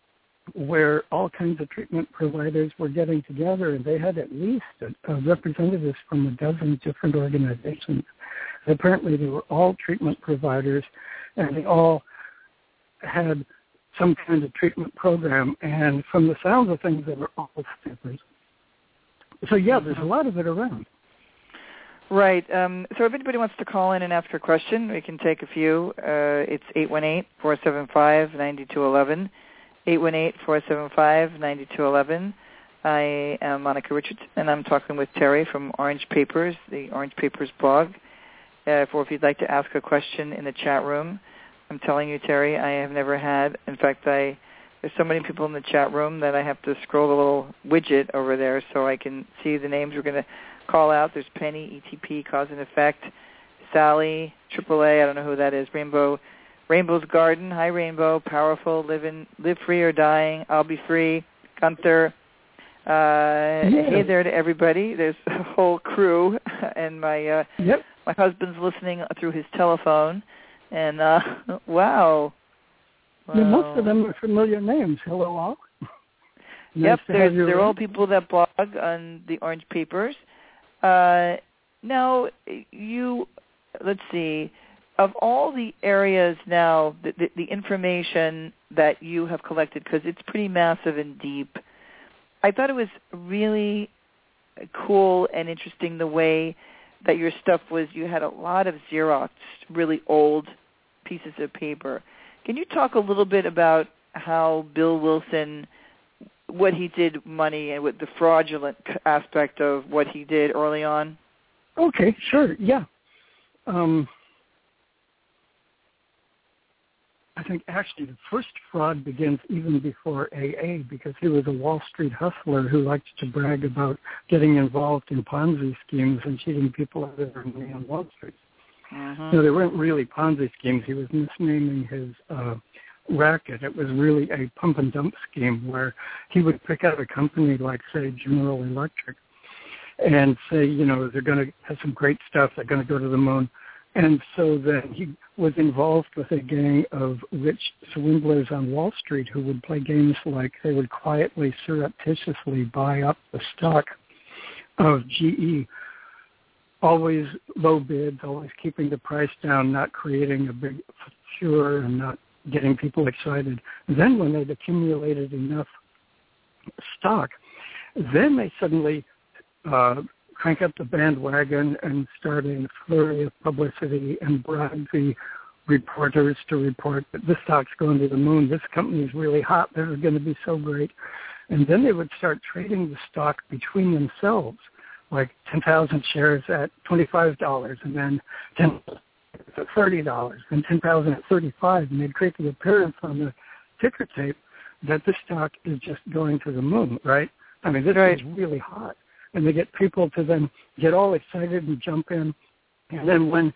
where all kinds of treatment providers were getting together, and they had at least a, a representatives from a dozen different organizations. Apparently, they were all treatment providers, and they all had some kind of treatment program. And from the sounds of things, they were all steppers. So, yeah, there's a lot of it around. Right. Um, so if anybody wants to call in and ask a question, we can take a few. Uh, it's eight one eight, four seven five, nine two one one. eight one eight, four seven five, nine two one one. I am Monica Richardson, and I'm talking with Terry from Orange Papers, the Orange Papers blog. Uh, for if you'd like to ask a question in the chat room, I'm telling you, Terry, I have never had. In fact, I there's so many people in the chat room that I have to scroll the little widget over there so I can see the names we're going to call out. There's Penny, E T P, Cause and Effect, Sally, triple A, I don't know who that is, Rainbow, Rainbow's Garden, Hi Rainbow, Powerful, Live in, Live Free or Dying, I'll Be Free, Gunther. Uh, yeah. Hey there to everybody. There's a whole crew, and my uh, yep. my husband's listening through his telephone, and uh, wow. Yeah, most of them are familiar names. Hello, all. Nice yep, they're, they're around. all people that blog on the Orange Papers. Uh, now, you, let's see, of all the areas now, the, the, the information that you have collected, because it's pretty massive and deep, I thought it was really cool and interesting the way that your stuff was. You had a lot of Xerox, really old pieces of paper. Can you talk a little bit about how Bill Wilson, what he did money and what the fraudulent aspect of what he did early on? Okay, sure, yeah. Um, I think actually the first fraud begins even before A A, because he was a Wall Street hustler who liked to brag about getting involved in Ponzi schemes and cheating people out of their money on Wall Street. Mm-hmm. No, they weren't really Ponzi schemes. He was misnaming his uh, racket. It was really a pump and dump scheme where he would pick out a company like, say, General Electric and say, you know, they're going to have some great stuff. They're going to go to the moon. And so then he was involved with a gang of rich swindlers on Wall Street who would play games like they would quietly, surreptitiously buy up the stock of G E, always low bids, always keeping the price down, not creating a big furor and not getting people excited. Then when they'd accumulated enough stock, then they suddenly uh, crank up the bandwagon and start a flurry of publicity and bribe the reporters to report that this stock's going to the moon, this company's really hot, this is going to be so great. And then they would start trading the stock between themselves, like ten thousand shares at twenty-five dollars, and then ten at thirty dollars, and ten thousand at thirty-five dollars, and they'd create the appearance on the ticker tape that this stock is just going to the moon, right? I mean, this right. is really hot. And they get people to then get all excited and jump in. And then when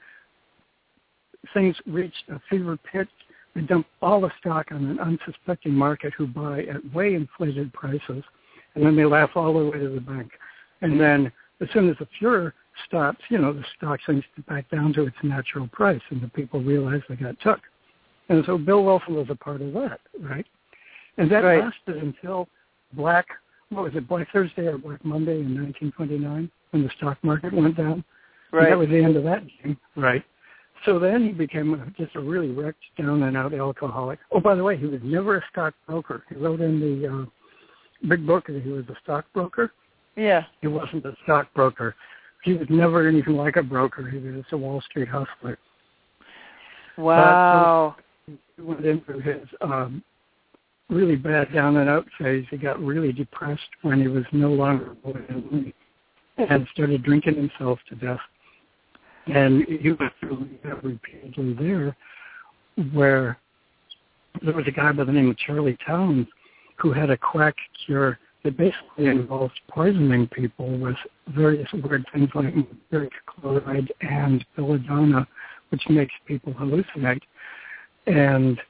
things reach a fever pitch, they dump all the stock on an unsuspecting market who buy at way inflated prices. And then they laugh all the way to the bank. And then as soon as the furor stops, you know, the stock sinks back down to its natural price, and the people realize they got took. And so Bill Wilson was a part of that, right? And that right. lasted until Black what was it, Black Thursday or Black Monday in nineteen twenty-nine when the stock market went down. Right. And that was the end of that game. Right. So then he became just a really wrecked, down-and-out alcoholic. Oh, by the way, he was never a stockbroker. He wrote in the uh, big book that he was a stockbroker. Yeah. He wasn't a stockbroker. He was never anything like a broker. He was just a Wall Street hustler. Wow. But, so he went into his um, really bad down-and-out phase. He got really depressed when he was no longer money and started drinking himself to death. And he went through that repeatedly there, where there was a guy by the name of Charlie Towns who had a quack cure that basically involved poisoning people with various weird things like mercuric chloride and belladonna, which makes people hallucinate. And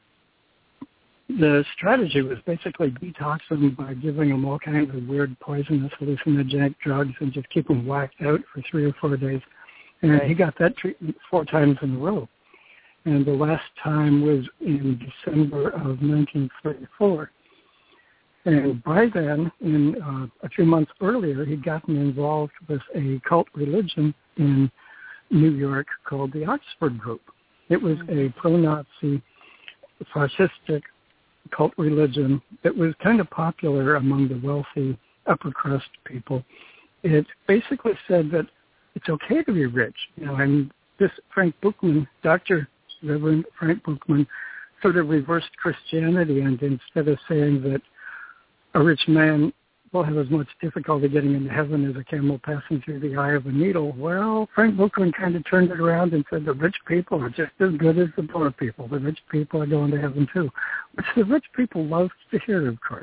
the strategy was basically detox them by giving them all kinds of weird poisonous hallucinogenic drugs and just keep them whacked out for three or four days. And right. he got that treatment four times in a row. And the last time was in December of nineteen thirty-four. And by then, in uh, a few months earlier, he'd gotten involved with a cult religion in New York called the Oxford Group. It was a pro-Nazi, fascistic cult religion that was kind of popular among the wealthy upper crust people. It basically said that it's okay to be rich. You know, and this Frank Buchman, Doctor Reverend Frank Buchman, sort of reversed Christianity, and instead of saying that a rich man will have as much difficulty getting into heaven as a camel passing through the eye of a needle, well, Frank Buchman kind of turned it around and said the rich people are just as good as the poor people. The rich people are going to heaven too, which the rich people love to hear, of course.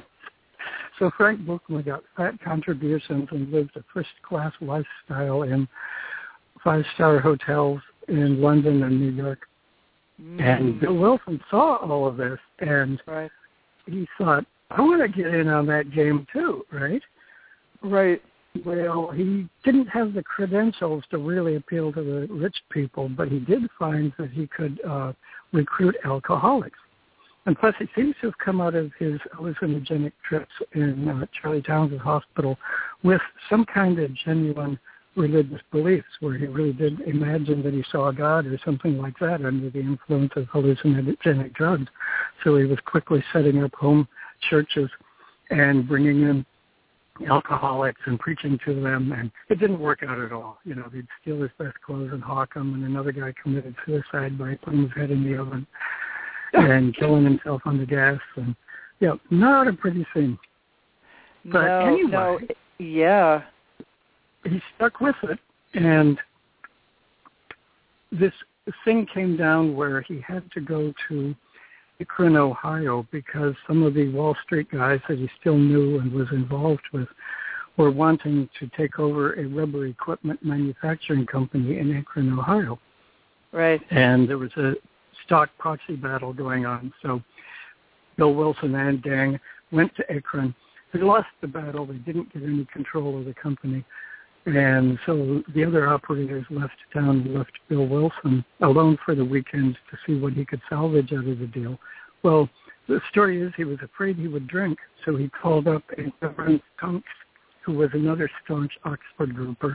So Frank Buchman got fat contributions and lived a first-class lifestyle in five-star hotels in London and New York. Mm. And Bill Wilson saw all of this, and right. he thought, I want to get in on that game too, right? Right. Well, he didn't have the credentials to really appeal to the rich people, but he did find that he could uh, recruit alcoholics. And plus, he seems to have come out of his hallucinogenic trips in uh, Charlie Towns' hospital with some kind of genuine religious beliefs, where he really did imagine that he saw God or something like that under the influence of hallucinogenic drugs. So he was quickly setting up home churches and bringing in alcoholics and preaching to them, and it didn't work out at all. You know, he'd steal his best clothes and hawk them, and another guy committed suicide by putting his head in the oven and killing himself on the gas, and yeah, not a pretty scene. But no, anyway, no, yeah, he stuck with it, and this thing came down where he had to go to Akron, Ohio, because some of the Wall Street guys that he still knew and was involved with were wanting to take over a rubber equipment manufacturing company in Akron, Ohio. Right. And there was a stock proxy battle going on. So Bill Wilson and Dang went to Akron. They lost the battle. They didn't get any control of the company. And so the other operators left town and left Bill Wilson alone for the weekend to see what he could salvage out of the deal. Well, the story is he was afraid he would drink, so he called up a Reverend Tunks, who was another staunch Oxford grouper,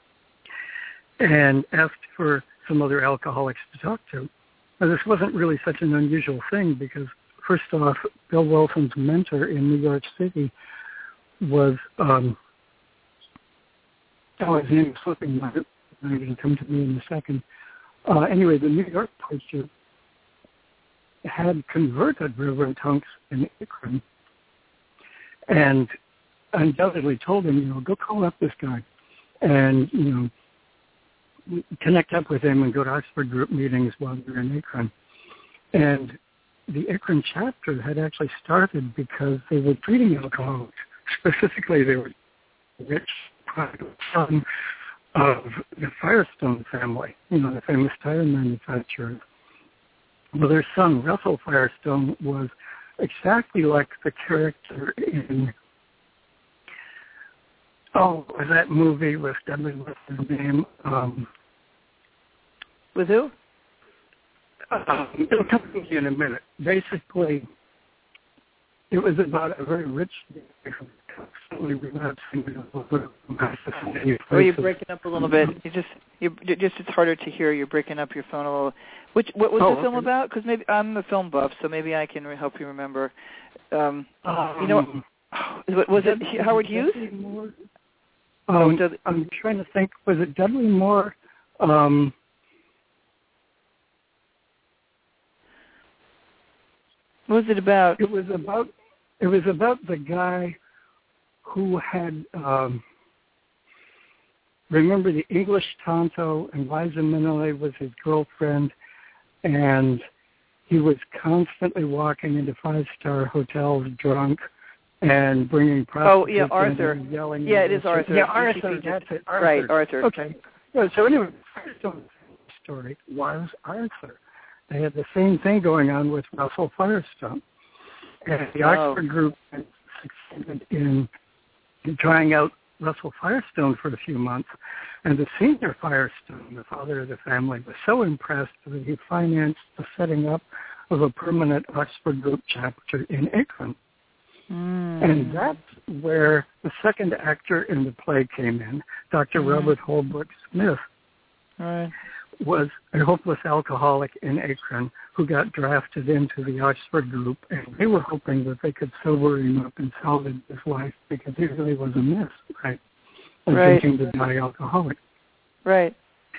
and asked for some other alcoholics to talk to. Now, this wasn't really such an unusual thing because, first off, Bill Wilson's mentor in New York City was... Um, Oh, his name is slipping my mind. It's going to come to me in a second. Uh, anyway, the New York preacher had converted Reverend Tunks in Akron and undoubtedly told him, you know, go call up this guy and, you know, connect up with him and go to Oxford group meetings while you're in Akron. And the Akron chapter had actually started because they were treating alcoholics. Specifically, they were rich son of the Firestone family, you know, the famous tire manufacturers. Well, their son, Russell Firestone, was exactly like the character in, oh, that movie with Debbie, what's his name? Um, with who? Um, it'll come to you in a minute. Basically, it was about a very rich Oh, you're breaking up a little bit. You just, you just it's harder to hear. You're breaking up your phone a little. Which, what was oh, the film okay. about? Because maybe I'm a film buff, so maybe I can help you remember. Um, um, you know, was it Howard Hughes? Um, I'm trying to think. Was it Dudley Moore? Um, what was it about? It was about. It was about the guy who had, um, remember the English Tonto, and Liza Minnelli was his girlfriend, and he was constantly walking into five-star hotels drunk and bringing prostitutes oh, yeah, Arthur. and yelling. Yeah, it is Arthur. Yeah, Arthur, that's it. Arthur. Right, Arthur. Okay. Yeah, so anyway, Firestone's story was Arthur. They had the same thing going on with Russell Firestone. And the Oxford oh. group succeeded in trying out Russell Firestone for a few months, and the senior Firestone, the father of the family, was so impressed that he financed the setting up of a permanent Oxford group chapter in Akron. Mm. And that's where the second actor in the play came in, Doctor Mm. Robert Holbrook Smith. Right. Was a hopeless alcoholic in Akron who got drafted into the Oxford group, and they were hoping that they could sober him up and salvage his life because he really was a mess, right? And right. thinking to die alcoholic. Right.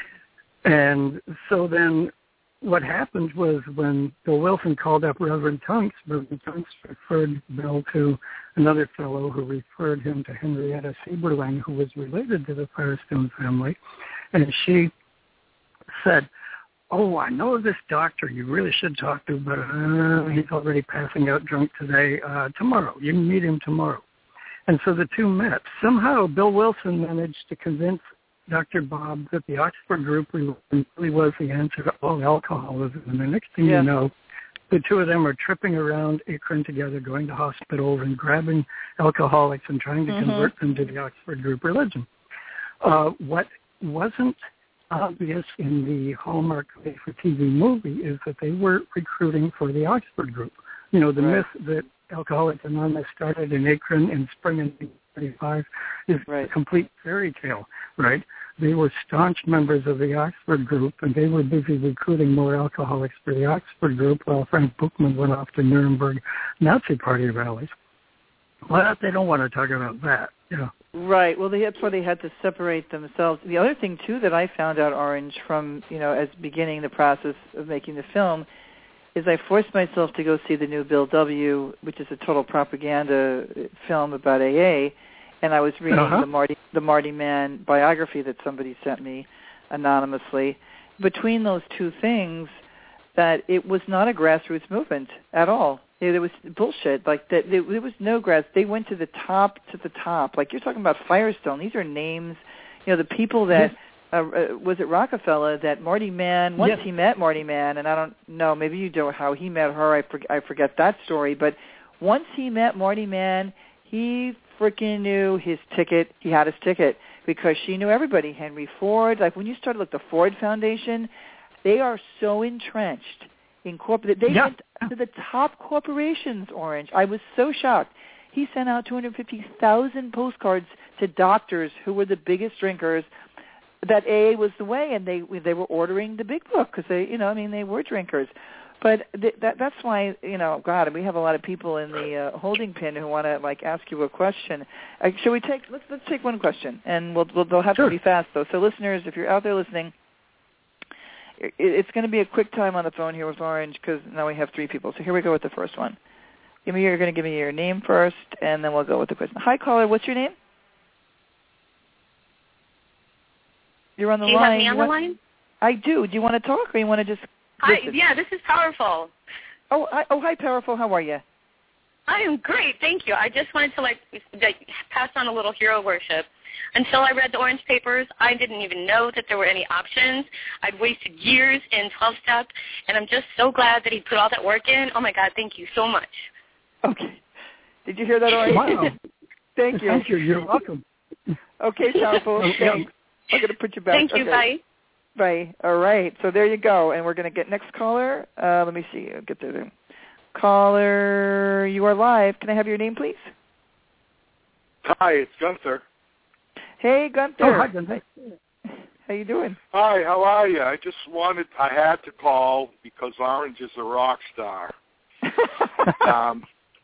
And so then what happened was when Bill Wilson called up Reverend Tunks, Reverend Tunks referred Bill to another fellow who referred him to Henrietta Sieberling, who was related to the Firestone family, and she said, oh, I know this doctor you really should talk to, but uh, he's already passing out drunk today. Uh, tomorrow. You can meet him tomorrow. And so the two met. Somehow Bill Wilson managed to convince Doctor Bob that the Oxford group really was the answer to all alcoholism. And the next thing yeah. you know, the two of them are tripping around Akron together, going to hospitals and grabbing alcoholics and trying to mm-hmm. convert them to the Oxford group religion. Uh, what wasn't obvious in the Hallmark made-for-T V movie is that they were recruiting for the Oxford group. You know, the right. myth that Alcoholics Anonymous started in Akron in spring of nineteen thirty-five is right. a complete fairy tale, right? They were staunch members of the Oxford group, and they were busy recruiting more alcoholics for the Oxford group while Frank Buchman went off to Nuremberg Nazi Party rallies. Well, they don't want to talk about that, you know. Right. Well, they, that's why they had to separate themselves. The other thing, too, that I found out, Orange, from, you know, as beginning the process of making the film, is I forced myself to go see the new Bill W., which is a total propaganda film about A A, and I was reading uh-huh. the Marty the Marty Mann biography that somebody sent me anonymously. Between those two things, that it was not a grassroots movement at all. It, it was bullshit. Like that, there, there was no grass. They went to the top, to the top. Like you're talking about Firestone. These are names. You know, the people that yes. uh, uh, was it Rockefeller that Marty Mann. Once yes. he met Marty Mann, and I don't know, maybe you know how he met her. I for, I forget that story. But once he met Marty Mann, he freaking knew his ticket. He had his ticket because she knew everybody. Henry Ford. Like when you started, like the Ford Foundation, they are so entrenched in corporate. They yeah. went to the top corporations, Orange. I was so shocked. He sent out two hundred fifty thousand postcards to doctors who were the biggest drinkers. That A A was the way, and they they were ordering the big book because they, you know, I mean, they were drinkers. But th- that that's why, you know, God, we have a lot of people in the uh, holding pen who want to like ask you a question. Uh, shall we take? Let's let's take one question, and we'll, we'll they'll have sure. to be fast though. So listeners, if you're out there listening, it, it's going to be a quick time on the phone here with Orange because now we have three people. So here we go with the first one. Give me, you're going to give me your name first, and then we'll go with the question. Hi, caller. What's your name? You're on the line. Do you line. have me on you the want, line? I do. Do you want to talk, or you want to just Hi. listen? Yeah, this is Powerful. Oh, I, oh, hi, Powerful. How are you? I am great. Thank you. I just wanted to, like, pass on a little hero worship. Until I read the Orange Papers, I didn't even know that there were any options. I'd wasted years in twelve-step, and I'm just so glad that he put all that work in. Oh, my God, thank you so much. Okay. Did you hear that, Orange? Wow. Thank you. Thank you. You're welcome. Okay, Powerful. Thanks. I'm going to put you back. Thank you. Okay. Bye. Bye. All right. So there you go. And we're going to get next caller. Uh, let me see. I'll get there. Caller, you are live. Can I have your name, please? Hi, it's Gunther. Hey, Gunther. Oh, hi, Gunther. How you doing? Hi, how are you? I just wanted, I had to call because Orange is a rock star. um,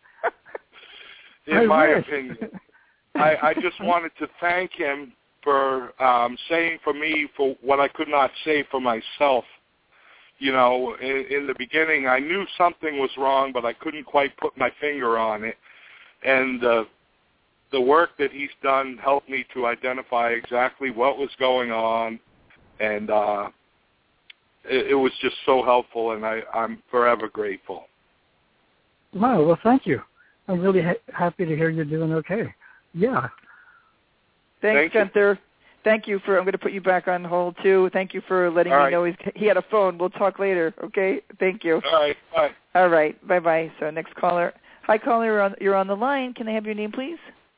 in I my wish. opinion. I, I just wanted to thank him for um, saying for me for what I could not say for myself. You know, in, in the beginning, I knew something was wrong, but I couldn't quite put my finger on it. And uh, the work that he's done helped me to identify exactly what was going on, and uh, it, it was just so helpful, and I, I'm forever grateful. Wow, well, thank you. I'm really ha- happy to hear you're doing okay. Yeah. Thanks, Thank Gunther. You. Thank you for, I'm going to put you back on hold, too. Thank you for letting All me right. know he's, he had a phone. We'll talk later, okay? Thank you. All right, bye. All right, bye-bye. So next caller. Hi, caller, you're on, you're on the line. Can I have your name, please?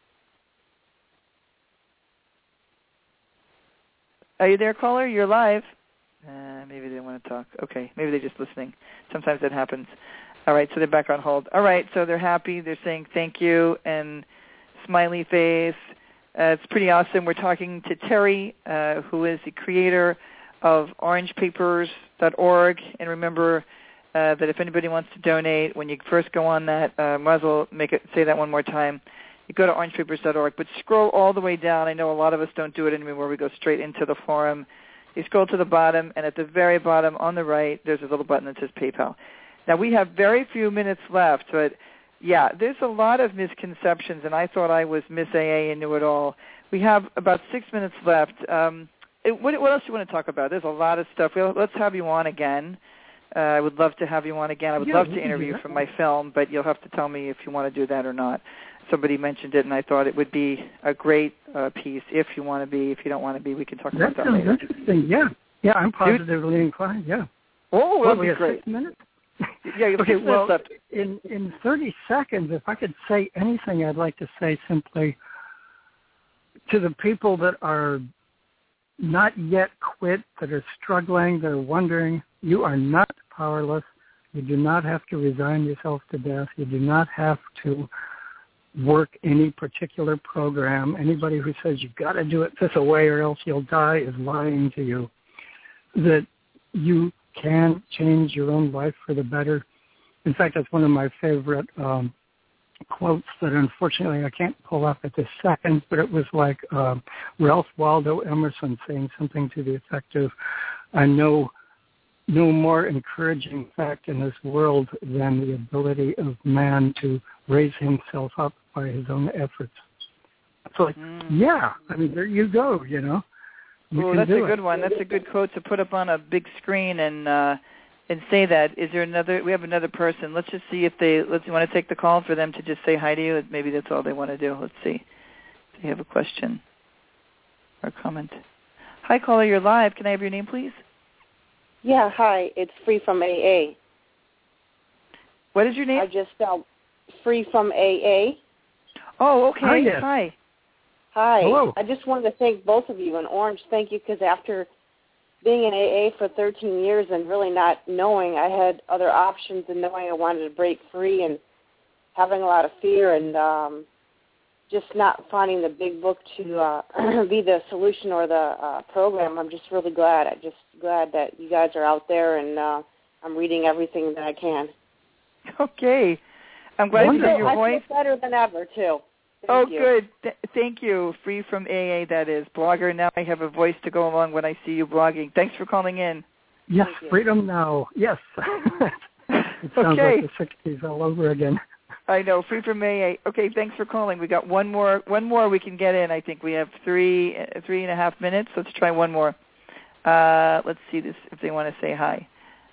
Are you there, caller? You're live. Uh, maybe they don't want to talk. Okay, maybe they're just listening. Sometimes that happens. All right, so they're back on hold. All right, so they're happy. They're saying thank you and smiley face. Uh, it's pretty awesome. We're talking to Terry, uh, who is the creator of orange papers dot org. And remember uh, that if anybody wants to donate, when you first go on that, uh, might as well make it, say that one more time. You go to orange papers dot org, but scroll all the way down. I know a lot of us don't do it anymore. We go straight into the forum. You scroll to the bottom, and at the very bottom on the right, there's a little button that says PayPal. Now, we have very few minutes left, but yeah, there's a lot of misconceptions, and I thought I was Miss A A and knew it all. We have about six minutes left. Um, it, what, what else do you want to talk about? There's a lot of stuff. We'll, let's have you on again. Uh, I would love to have you on again. I would yeah, love to interview you from my film, but you'll have to tell me if you want to do that or not. Somebody mentioned it, and I thought it would be a great uh, piece if you want to be. If you don't want to be, we can talk that about that sounds later. Interesting. Yeah, yeah, I'm positively inclined. Yeah. Oh, well, that'd we be have great. Six minutes. Yeah, you have okay, six well, minutes left. in in thirty seconds, if I could say anything, I'd like to say simply to the people that are not yet quit, that are struggling, that are wondering, you are not powerless. You do not have to resign yourself to death. You do not have to work any particular program. Anybody who says you've got to do it this way or else you'll die is lying to you. That you can change your own life for the better. In fact, that's one of my favorite um, quotes that unfortunately I can't pull up at this second, but it was like uh, Ralph Waldo Emerson saying something to the effect of, I know no more encouraging fact in this world than the ability of man to raise himself up by his own efforts. So, like, mm. yeah, I mean, there you go, you know. Oh, that's a good one. That's a good quote to put up on a big screen and uh, and say that. Is there another? We have another person. Let's just see if they. Let's. You want to take the call for them to just say hi to you? Maybe that's all they want to do. Let's see. If they have a question or comment. Hi, caller. You're live. Can I have your name, please? Yeah. Hi. It's Free from A A. What is your name? I just uh, Free from A A. Oh, okay. Hi. Yes. Hi. Hi. Hello. I just wanted to thank both of you. And Orange, thank you, because after being in A A for thirteen years and really not knowing, I had other options and knowing I wanted to break free and having a lot of fear and um, just not finding the big book to uh, be the solution or the uh, program. I'm just really glad. I'm just glad that you guys are out there, and uh, I'm reading everything that I can. Okay. I'm glad to hear your I voice. feel better than ever, too. Thank oh, you. good. Th- thank you. Free from A A, that is. Blogger, now I have a voice to go along when I see you blogging. Thanks for calling in. Yes, freedom now. Yes. It sounds okay. like the sixties all over again. I know, free from A A. Okay, thanks for calling. We got one more one more we can get in. I think we have three uh, three and a half minutes. Let's try one more. Uh, let's see this if they want to say hi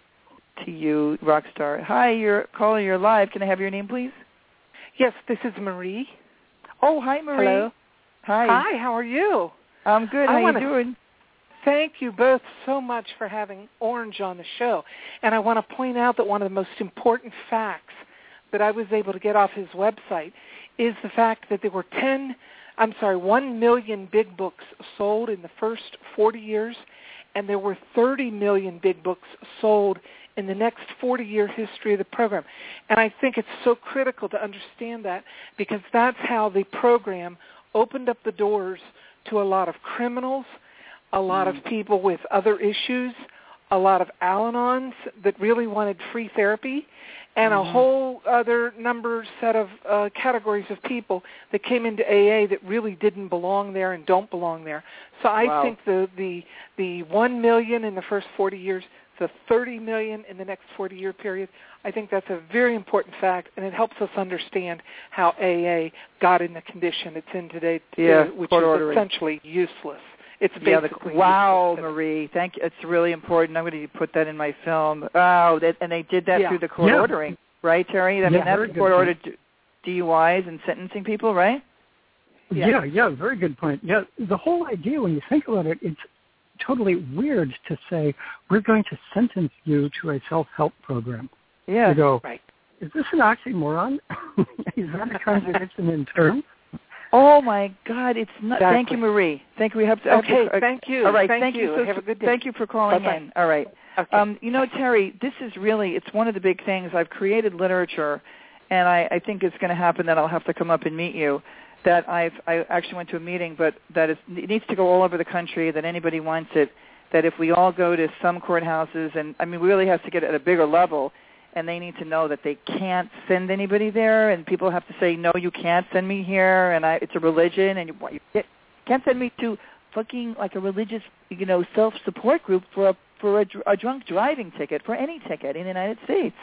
to you, Rockstar. Hi, you're caller, you're live. Can I have your name, please? Yes, this is Marie. Oh, hi, Marie. Hello. Hi. Hi, how are you? I'm good. How I you wanna doing? Thank you both so much for having Orange on the show. And I want to point out that one of the most important facts that I was able to get off his website is the fact that there were ten, I'm sorry, one million big books sold in the first forty years, and there were thirty million big books sold in the next forty-year history of the program. And I think it's so critical to understand that, because that's how the program opened up the doors to a lot of criminals, a lot mm. of people with other issues, a lot of Al-Anons that really wanted free therapy, and mm-hmm. a whole other number set of uh, categories of people that came into A A that really didn't belong there and don't belong there. So I wow. think the, the, the one million in the first forty years, the thirty million in the next forty-year period, I think that's a very important fact, and it helps us understand how A A got in the condition it's in today, yeah, which court is ordering. essentially useless. It's yeah, basically the, wow, useless. Marie, thank you. It's really important. I'm going to put that in my film. Wow, that, and they did that yeah. through the court yeah. ordering, right, Terry? I yeah, mean, that's court ordered D U Is and sentencing people, right? Yeah. yeah, yeah, very good point. Yeah, the whole idea, when you think about it, it's totally weird to say, we're going to sentence you to a self-help program. Yeah, you go, right. Is this an oxymoron? Is that a contradiction in terms? Oh, my God, it's not. Exactly. Thank you, Marie. Thank you. We have to. Okay, to, uh, thank you. All right, thank, thank you. you. So, have a good day. Thank you for calling Bye-bye. in. All right. Okay. Um, you know, Terry, this is really, it's one of the big things. I've created literature, and I, I think it's going to happen that I'll have to come up and meet you, that I've, I actually went to a meeting, but that is, it needs to go all over the country, that anybody wants it, that if we all go to some courthouses, and, I mean, we really have to get at a bigger level, and they need to know that they can't send anybody there, and people have to say, no, you can't send me here, and I, it's a religion, and you, you can't send me to fucking like a religious, you know, self-support group for a for a, a drunk driving ticket, for any ticket in the United States.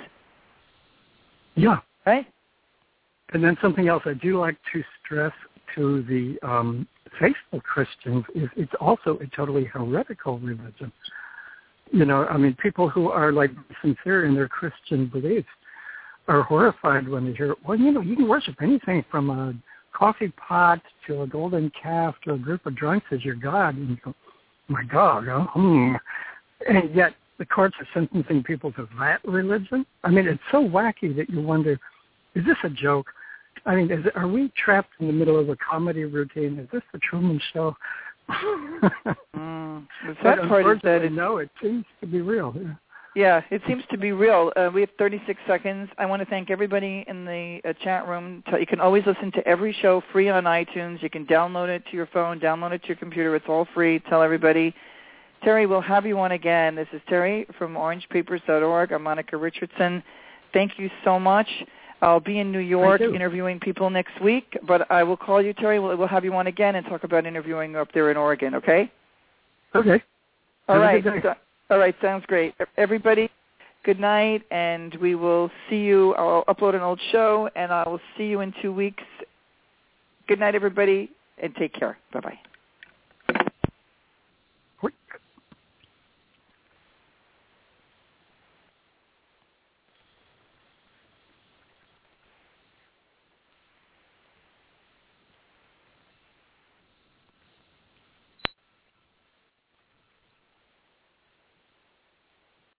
Yeah. Right? And then something else I do like to stress to the um, faithful Christians is it's also a totally heretical religion. You know, I mean, people who are like sincere in their Christian beliefs are horrified when they hear, well, you know, you can worship anything from a coffee pot to a golden calf to a group of drunks as your God. And you go, oh my God, huh? hmm. And yet the courts are sentencing people to that religion. I mean, it's so wacky that you wonder, is this a joke? I mean, is, are we trapped in the middle of a comedy routine? Is this the Truman Show? mm. The sad part is that it, no, it seems to be real. Yeah, yeah it seems to be real. Uh, we have thirty-six seconds. I want to thank everybody in the uh, chat room. You can always listen to every show free on iTunes. You can download it to your phone, download it to your computer. It's all free. Tell everybody. Terry, we'll have you on again. This is Terry from orange papers dot org. I'm Monica Richardson. Thank you so much. I'll be in New York interviewing people next week, but I will call you, Terry. We'll, we'll have you on again and talk about interviewing up there in Oregon, okay? Okay. All have right. So, all right, sounds great. Everybody, good night, and we will see you. I'll upload an old show, and I will see you in two weeks. Good night, everybody, and take care. Bye-bye.